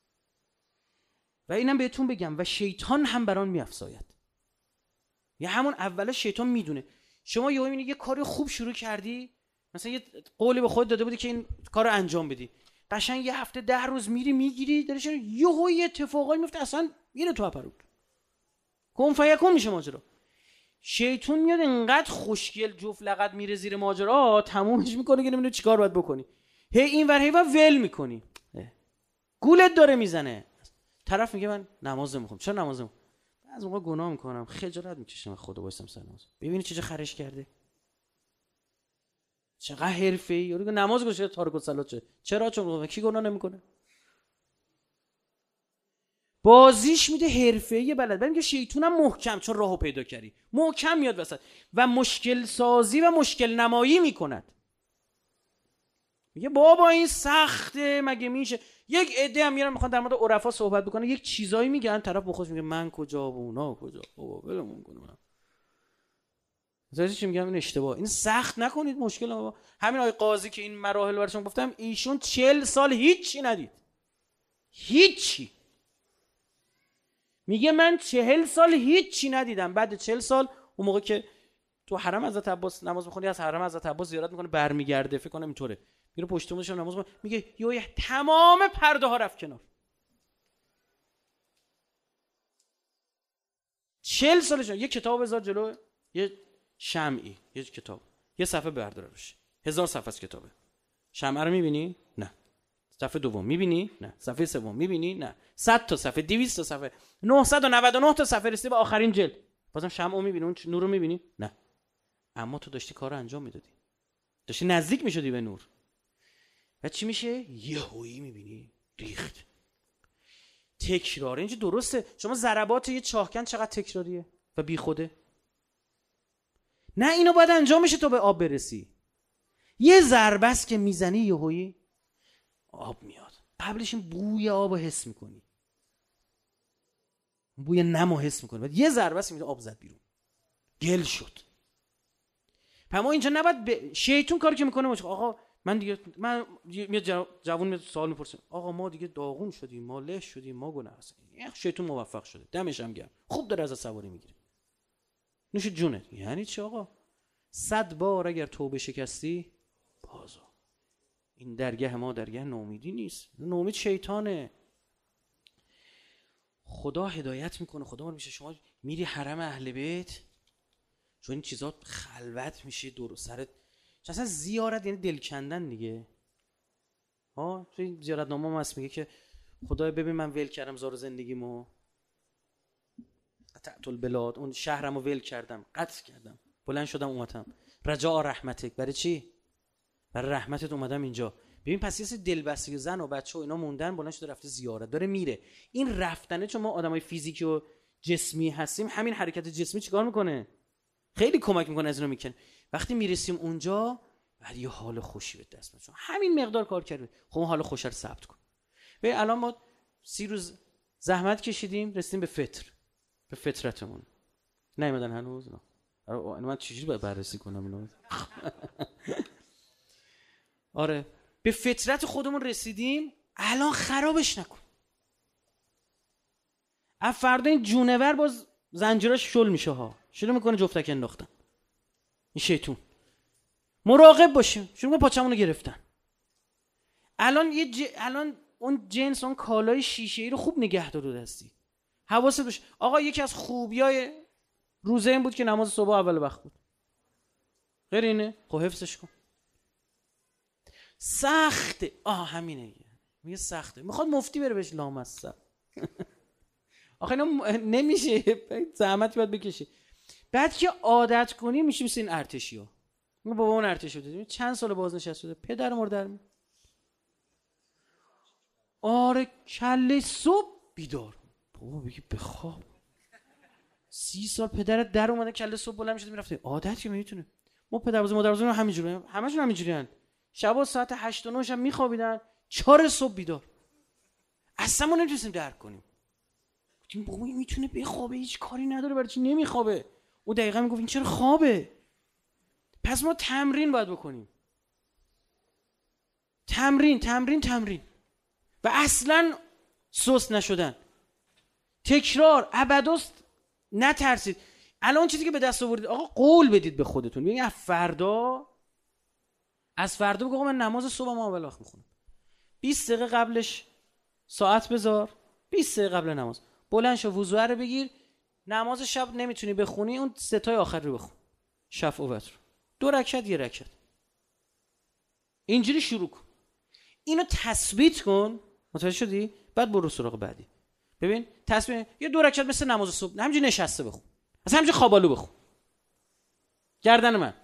اینم بهتون بگم و شیطان هم بران میافزاید. یا همون اولش شیطان میدونه. شما یهو میبینی یه کاری خوب شروع کردی، مثلا یه قولی به خود داده بودی که این کارو انجام بدی، قشنگ یه هفته 10 روز میری میگیری درش، یهو یه اتفاقایی میفته اصلا میره تو اپرود، کن فیکون میشه ماجرا. شیطان میاد انقدر خوشگل جفت لقد میره زیر ماجرا، تمومش میکنه که نمیدونی چیکار باید بکنی. هی این ور هی ول میکنی، گولت داره میزنه. طرف میگه من نماز نمیخونم. چرا نماز نمیخونم؟ از موقع گناه میکنم، خجالت میکشم خدا وایسم سر نماز. ببینی چه خرش کرده، چقدر حرفه‌ای. یارو نماز گوشه تارک الصلات چرا؟ چون کی گناه نمیکنه؟ بازیش میده حرفه‌ای بلد. بعد میگه شیطونم محکم، چون راهو پیدا کردی، محکم میاد وسط و مشکل سازی و مشکل نمایی میکند. میگه بابا این سخته، مگه میشه؟ یک عده هم میرن میخوان در مورد عرفا صحبت بکنن، یک چیزایی میگن، طرف با خودش میگه من کجا و اونا کجا، بابا ولمون کن. مثلا چی میگم؟ این اشتباه، این سخت نکنید مشکل. بابا همین آقای قاضی که این مراحل براشون گفتم، ایشون 40 سال هیچی ندید، هیچی. میگه من 40 سال هیچی ندیدم. بعد 40 سال اون موقع که تو حرم حضرت عباس نماز میخونی، از حرم حضرت عباس زیارت میکنه، برمیگرده، فکر کنم اینطوره، میره پشت موزش نماز میخونه، میگه یه تمام پرده ها رفت کنار. 40 سالش. یه کتاب بذار جلو، یه شمعی، یه کتاب، یه صفحه بردار روش، 1000 صفحه از کتابه. شمع رو میبینی؟ نه. صفحه دوم میبینی؟ نه. صفحه سوم میبینی؟ نه. 100 تا صفحه، 200 تا صفحه، 999 تا صفحه رسیدی به آخرین جلد، بازم شمعو میبینی، اون نور رو میبینی؟ نه. اما تو داشتی کارو انجام میدادی، داشتی نزدیک میشدی به نور. و چی میشه؟ یهویی میبینی ریخت. تکرار. اینجا درسته شما ضربات یه چاهکن چقدر تکراریه و بیخوده. نه، اینو باید انجام میشه تا به آب برسی. یه ضربه است که میزنی یهویی آب میاد. قبلش این بوی آبو حس میکنی، بوی نمو حس میکنی، بعد یه ضربه است میاد آب زد بیرون، گل شد. ما اینجا نباید شیطون کاری که میکنه آقا من میاد جوون میاد سوال میپرسه، آقا ما دیگه داغون شدیم، ما له شدیم، ما گناه هستیم. شیطون موفق شده، دمش هم گرم، خوب داره از سواری میگیره، نوش جونه. یعنی چی آقا؟ 100 بار اگر توبه شکستی بازو. این درگاه ما درگاه نومیدی نیست، نومید شیطانه. خدا هدایت میکنه، خدا میشه شما میری حرم اهل بیت، چون این چیزا خلوت میشه دور سرت. اصلا زیارت یعنی دل کندن دیگه. ها توی زیارتنامه هم هست میگه که خدای ببین من ول کردم زار زندگیمو، قطعت البلاد، اون شهرمو ول کردم، قطع کردم، بلند شدم اومدم رجاء رحمتک. برای چی؟ برای رحمتت اومدم اینجا. ببین پس یه سری دلبستگی زن و بچه و اینا موندن، بلند شده رفته زیارت، داره میره. این رفتنه، چون ما آدمای فیزیکی و جسمی هستیم، همین حرکت جسمی چیکار میکنه؟ خیلی کمک میکنه از اینو میکنه. وقتی میرسیم اونجا بعد یه حال خوشی به دست میاد، چون همین مقدار کار کردیم. خب حال خوش رو ثبت کن. ببین الان ما 30 روز زحمت کشیدیم رسیدیم به فطر، به فطرتمون. نیومدن هنوز؟ نه من چجوری باید بررسی کنم اینو؟ آره به فطرت خودمون رسیدیم، الان خرابش نکن. از فردا این جونور باز زنجیراش شل میشه ها، شروع میکنه جفتک انداختن. این شیطون مراقب باشیم، شروع میکنه پاچمونو گرفتن. الان الان اون جنس، اون کالای شیشه‌ای رو خوب نگه دار دستی، حواست باشه. آقا یکی از خوبیای روزه این بود که نماز صبح اول وقت بود، غیر اینه؟ خب حفظش کن. سخته، همینه میگه سخته، میخواد مفتی بره بهش لامصب. آخه اینا نمیشه، زحمت باید بکشی. بعد که عادت کنی میشه مثل این ارتشی ها. بابا اون ارتشی بود چند سال بازنشسته شده، پدر مردر می. آره کله صبح بیدار، بابا بگی بخواب. 30 سال پدرت در اومده کله صبح بلند میشد میرفته. عادتی میتونه. ما پدربزرگ مادربزرگ همینجوریه، همشون همینجوریان. شبا ساعت 8 و 9 شب میخوابیدن، 4 صبح بیدار. اصلا ما نمیتونیم درک کنیم. گفتیم بابا این میتونه بخوابه، هیچ کاری نداره، برای چی نمیخوابه؟ او دقیقاً میگفت این چرا خوابه؟ پس ما تمرین باید بکنیم. تمرین تمرین تمرین و اصلا سست نشدن. تکرار، ابداست نترسید. الان چیزی که به دست آوردید، آقا قول بدید به خودتون، ببین از فردا بگو آقا من نماز صبح ما اول وقت میخونم. 20 دقیقه قبلش ساعت بذار، 20 دقیقه قبل نماز بلند شو وضو رو بگیر. نماز شب نمیتونی بخونی، اون 3 تای آخر رو بخون، شفع و وتر، 2 رکعت 1 رکعت، اینجوری شروع کن. اینو تثبیت کن، متوجه شدی؟ بعد برو سراغ بعدی. ببین تثبیت، یه 2 رکعت مثل نماز صبح همینجوری نشسته بخون، اصلا همینجوری خوابالو بخون. گردن من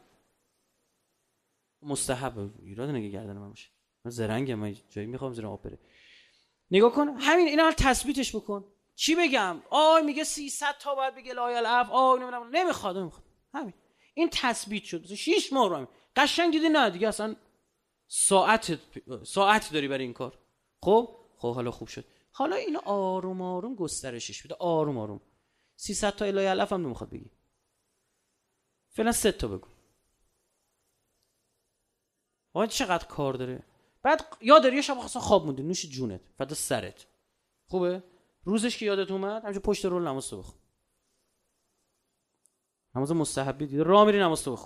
مستحب، ایراد نگه گردن من باشه، من زرنگم، من جایی میخوام زیر آب بره. نگاه کن همین، اینا رو تثبیتش بکن. چی بگم؟ میگه 300 تا باید بگه لا اله الا الله، نمیخواد. همین این تثبیت شد. 6 ماه رو قشنگ دیدی، نه دیگه اصلا ساعت داری برای این کار. خب حالا خوب شد. حالا اینو آروم آروم گسترشش بده، آروم آروم. 300 تا لا اله الا الله هم نمیخواد بگی، فعلا 3 تا بگو. چقدر کار داره. بعد یاد یه شب اصلا خواب موندی، نوش جونت، فدا سرت. خوبه؟ روزش که یادت اومد همینجوری پشت رول نماز بخون. نماز مستحبی دیگه، راه میری نماز بخون.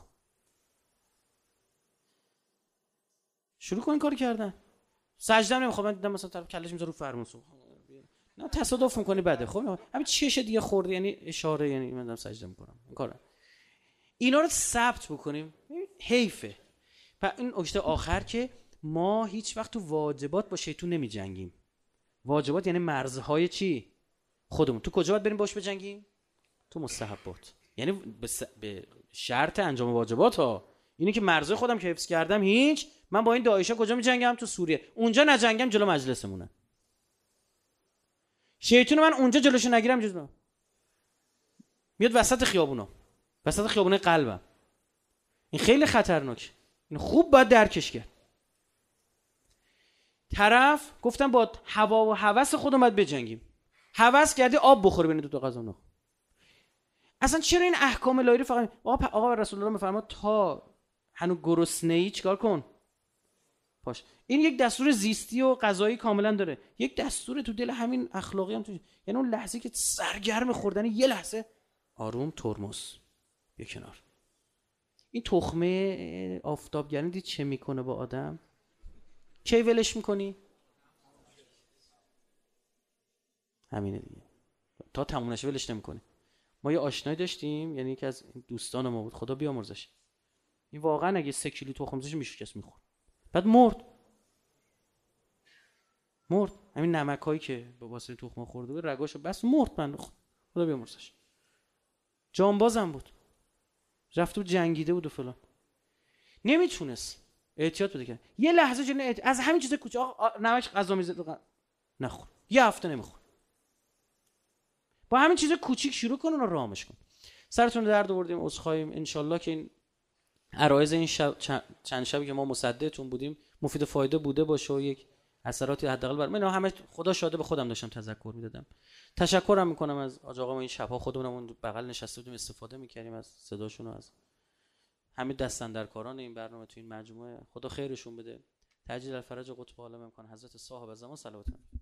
شروع کن کار کردن. سجده نمیخوام، من دیدم مثلا طرف کلش میذاره رو فرمون، نه تصادف میکنی بده. خب همین چش دیگه خورده، یعنی اشاره، یعنی من دارم سجده میکنم. این کارا اینا رو ثبت بکنیم، حیفه. و این نکته آخر که ما هیچ وقت تو واجبات با شیطون نمی جنگیم. واجبات یعنی مرزهای چی؟ خودمون. تو کجا باید بریم باش بجنگیم؟ تو مستحبات، یعنی به شرط انجام واجبات ها. اینی که مرزهای خودم که حفظ کردم هیچ، من با این داعشا کجا می جنگم؟ تو سوریه. اونجا نجنگم جلو مجلسمونه. شیطون من اونجا جلوشو نگیرم، جلو میاد وسط خیابونا، وسط خیابون قلبم. این خیلی خطرناکه. این خوب باید درکش کرد. طرف گفتم با هوا و هوس خودم باید بجنگیم. هوس کردی آب بخوری بین 2 تا غذا نخور. اصلا چرا این احکام الهی رو فقط آقا رسول الله میفرماد تا هنوز گرسنه‌ای چیکار کن؟ پاش. این یک دستور زیستی و غذایی کاملا داره. یک دستور تو دل همین اخلاقی هم تو، یعنی اون لحظه که سرگرم خوردن، یه لحظه آروم، ترمز یه کنار. این تخمه آفتابگرمی دید چه میکنه با آدم؟ کی ولش میکنی؟ همینه دیگه. تا تموم نشه ولش نمی‌کنه. ما یه آشنایی داشتیم، یعنی یکی از دوستان ما بود، خدا بیامرزش، این واقعا اگه 3 کیلو تخم مرغ میشکست میخورد، بعد مرد. همین نمکایی که با واسه تخم خورده بود رگاشو بس مرد. من خدا بیامرزش. جانبازم بود، رفته بود جنگیده بود و فلان، نمیتونست احتیاط بده کنه. یه لحظه جن از همین چیز کوچه نمک غذا میزد نخور، یه هفته نمیخور. با همین چیز کوچیک شروع کن و رامش کن. سرتون درد آوردیم، عذرخواهیم. ان شاءالله که این عرایض این چند شبی که ما مصدقتون بودیم مفید و فایده بوده باشه و یک اثراتی حداقل بر من همه خدا شاهده به خودم داشتم تذکر میدادم. تشکرم میکنم از آج آقا. ما این شب‌ها خودمون بغل نشسته بودیم استفاده میکردیم از صداشون و از همین دستاندرکاران این برنامه تو این مجموعه. خدا خیرشون بده. تجلیل الفرج قطب عالم امکان حضرت صاحب زمان صلوات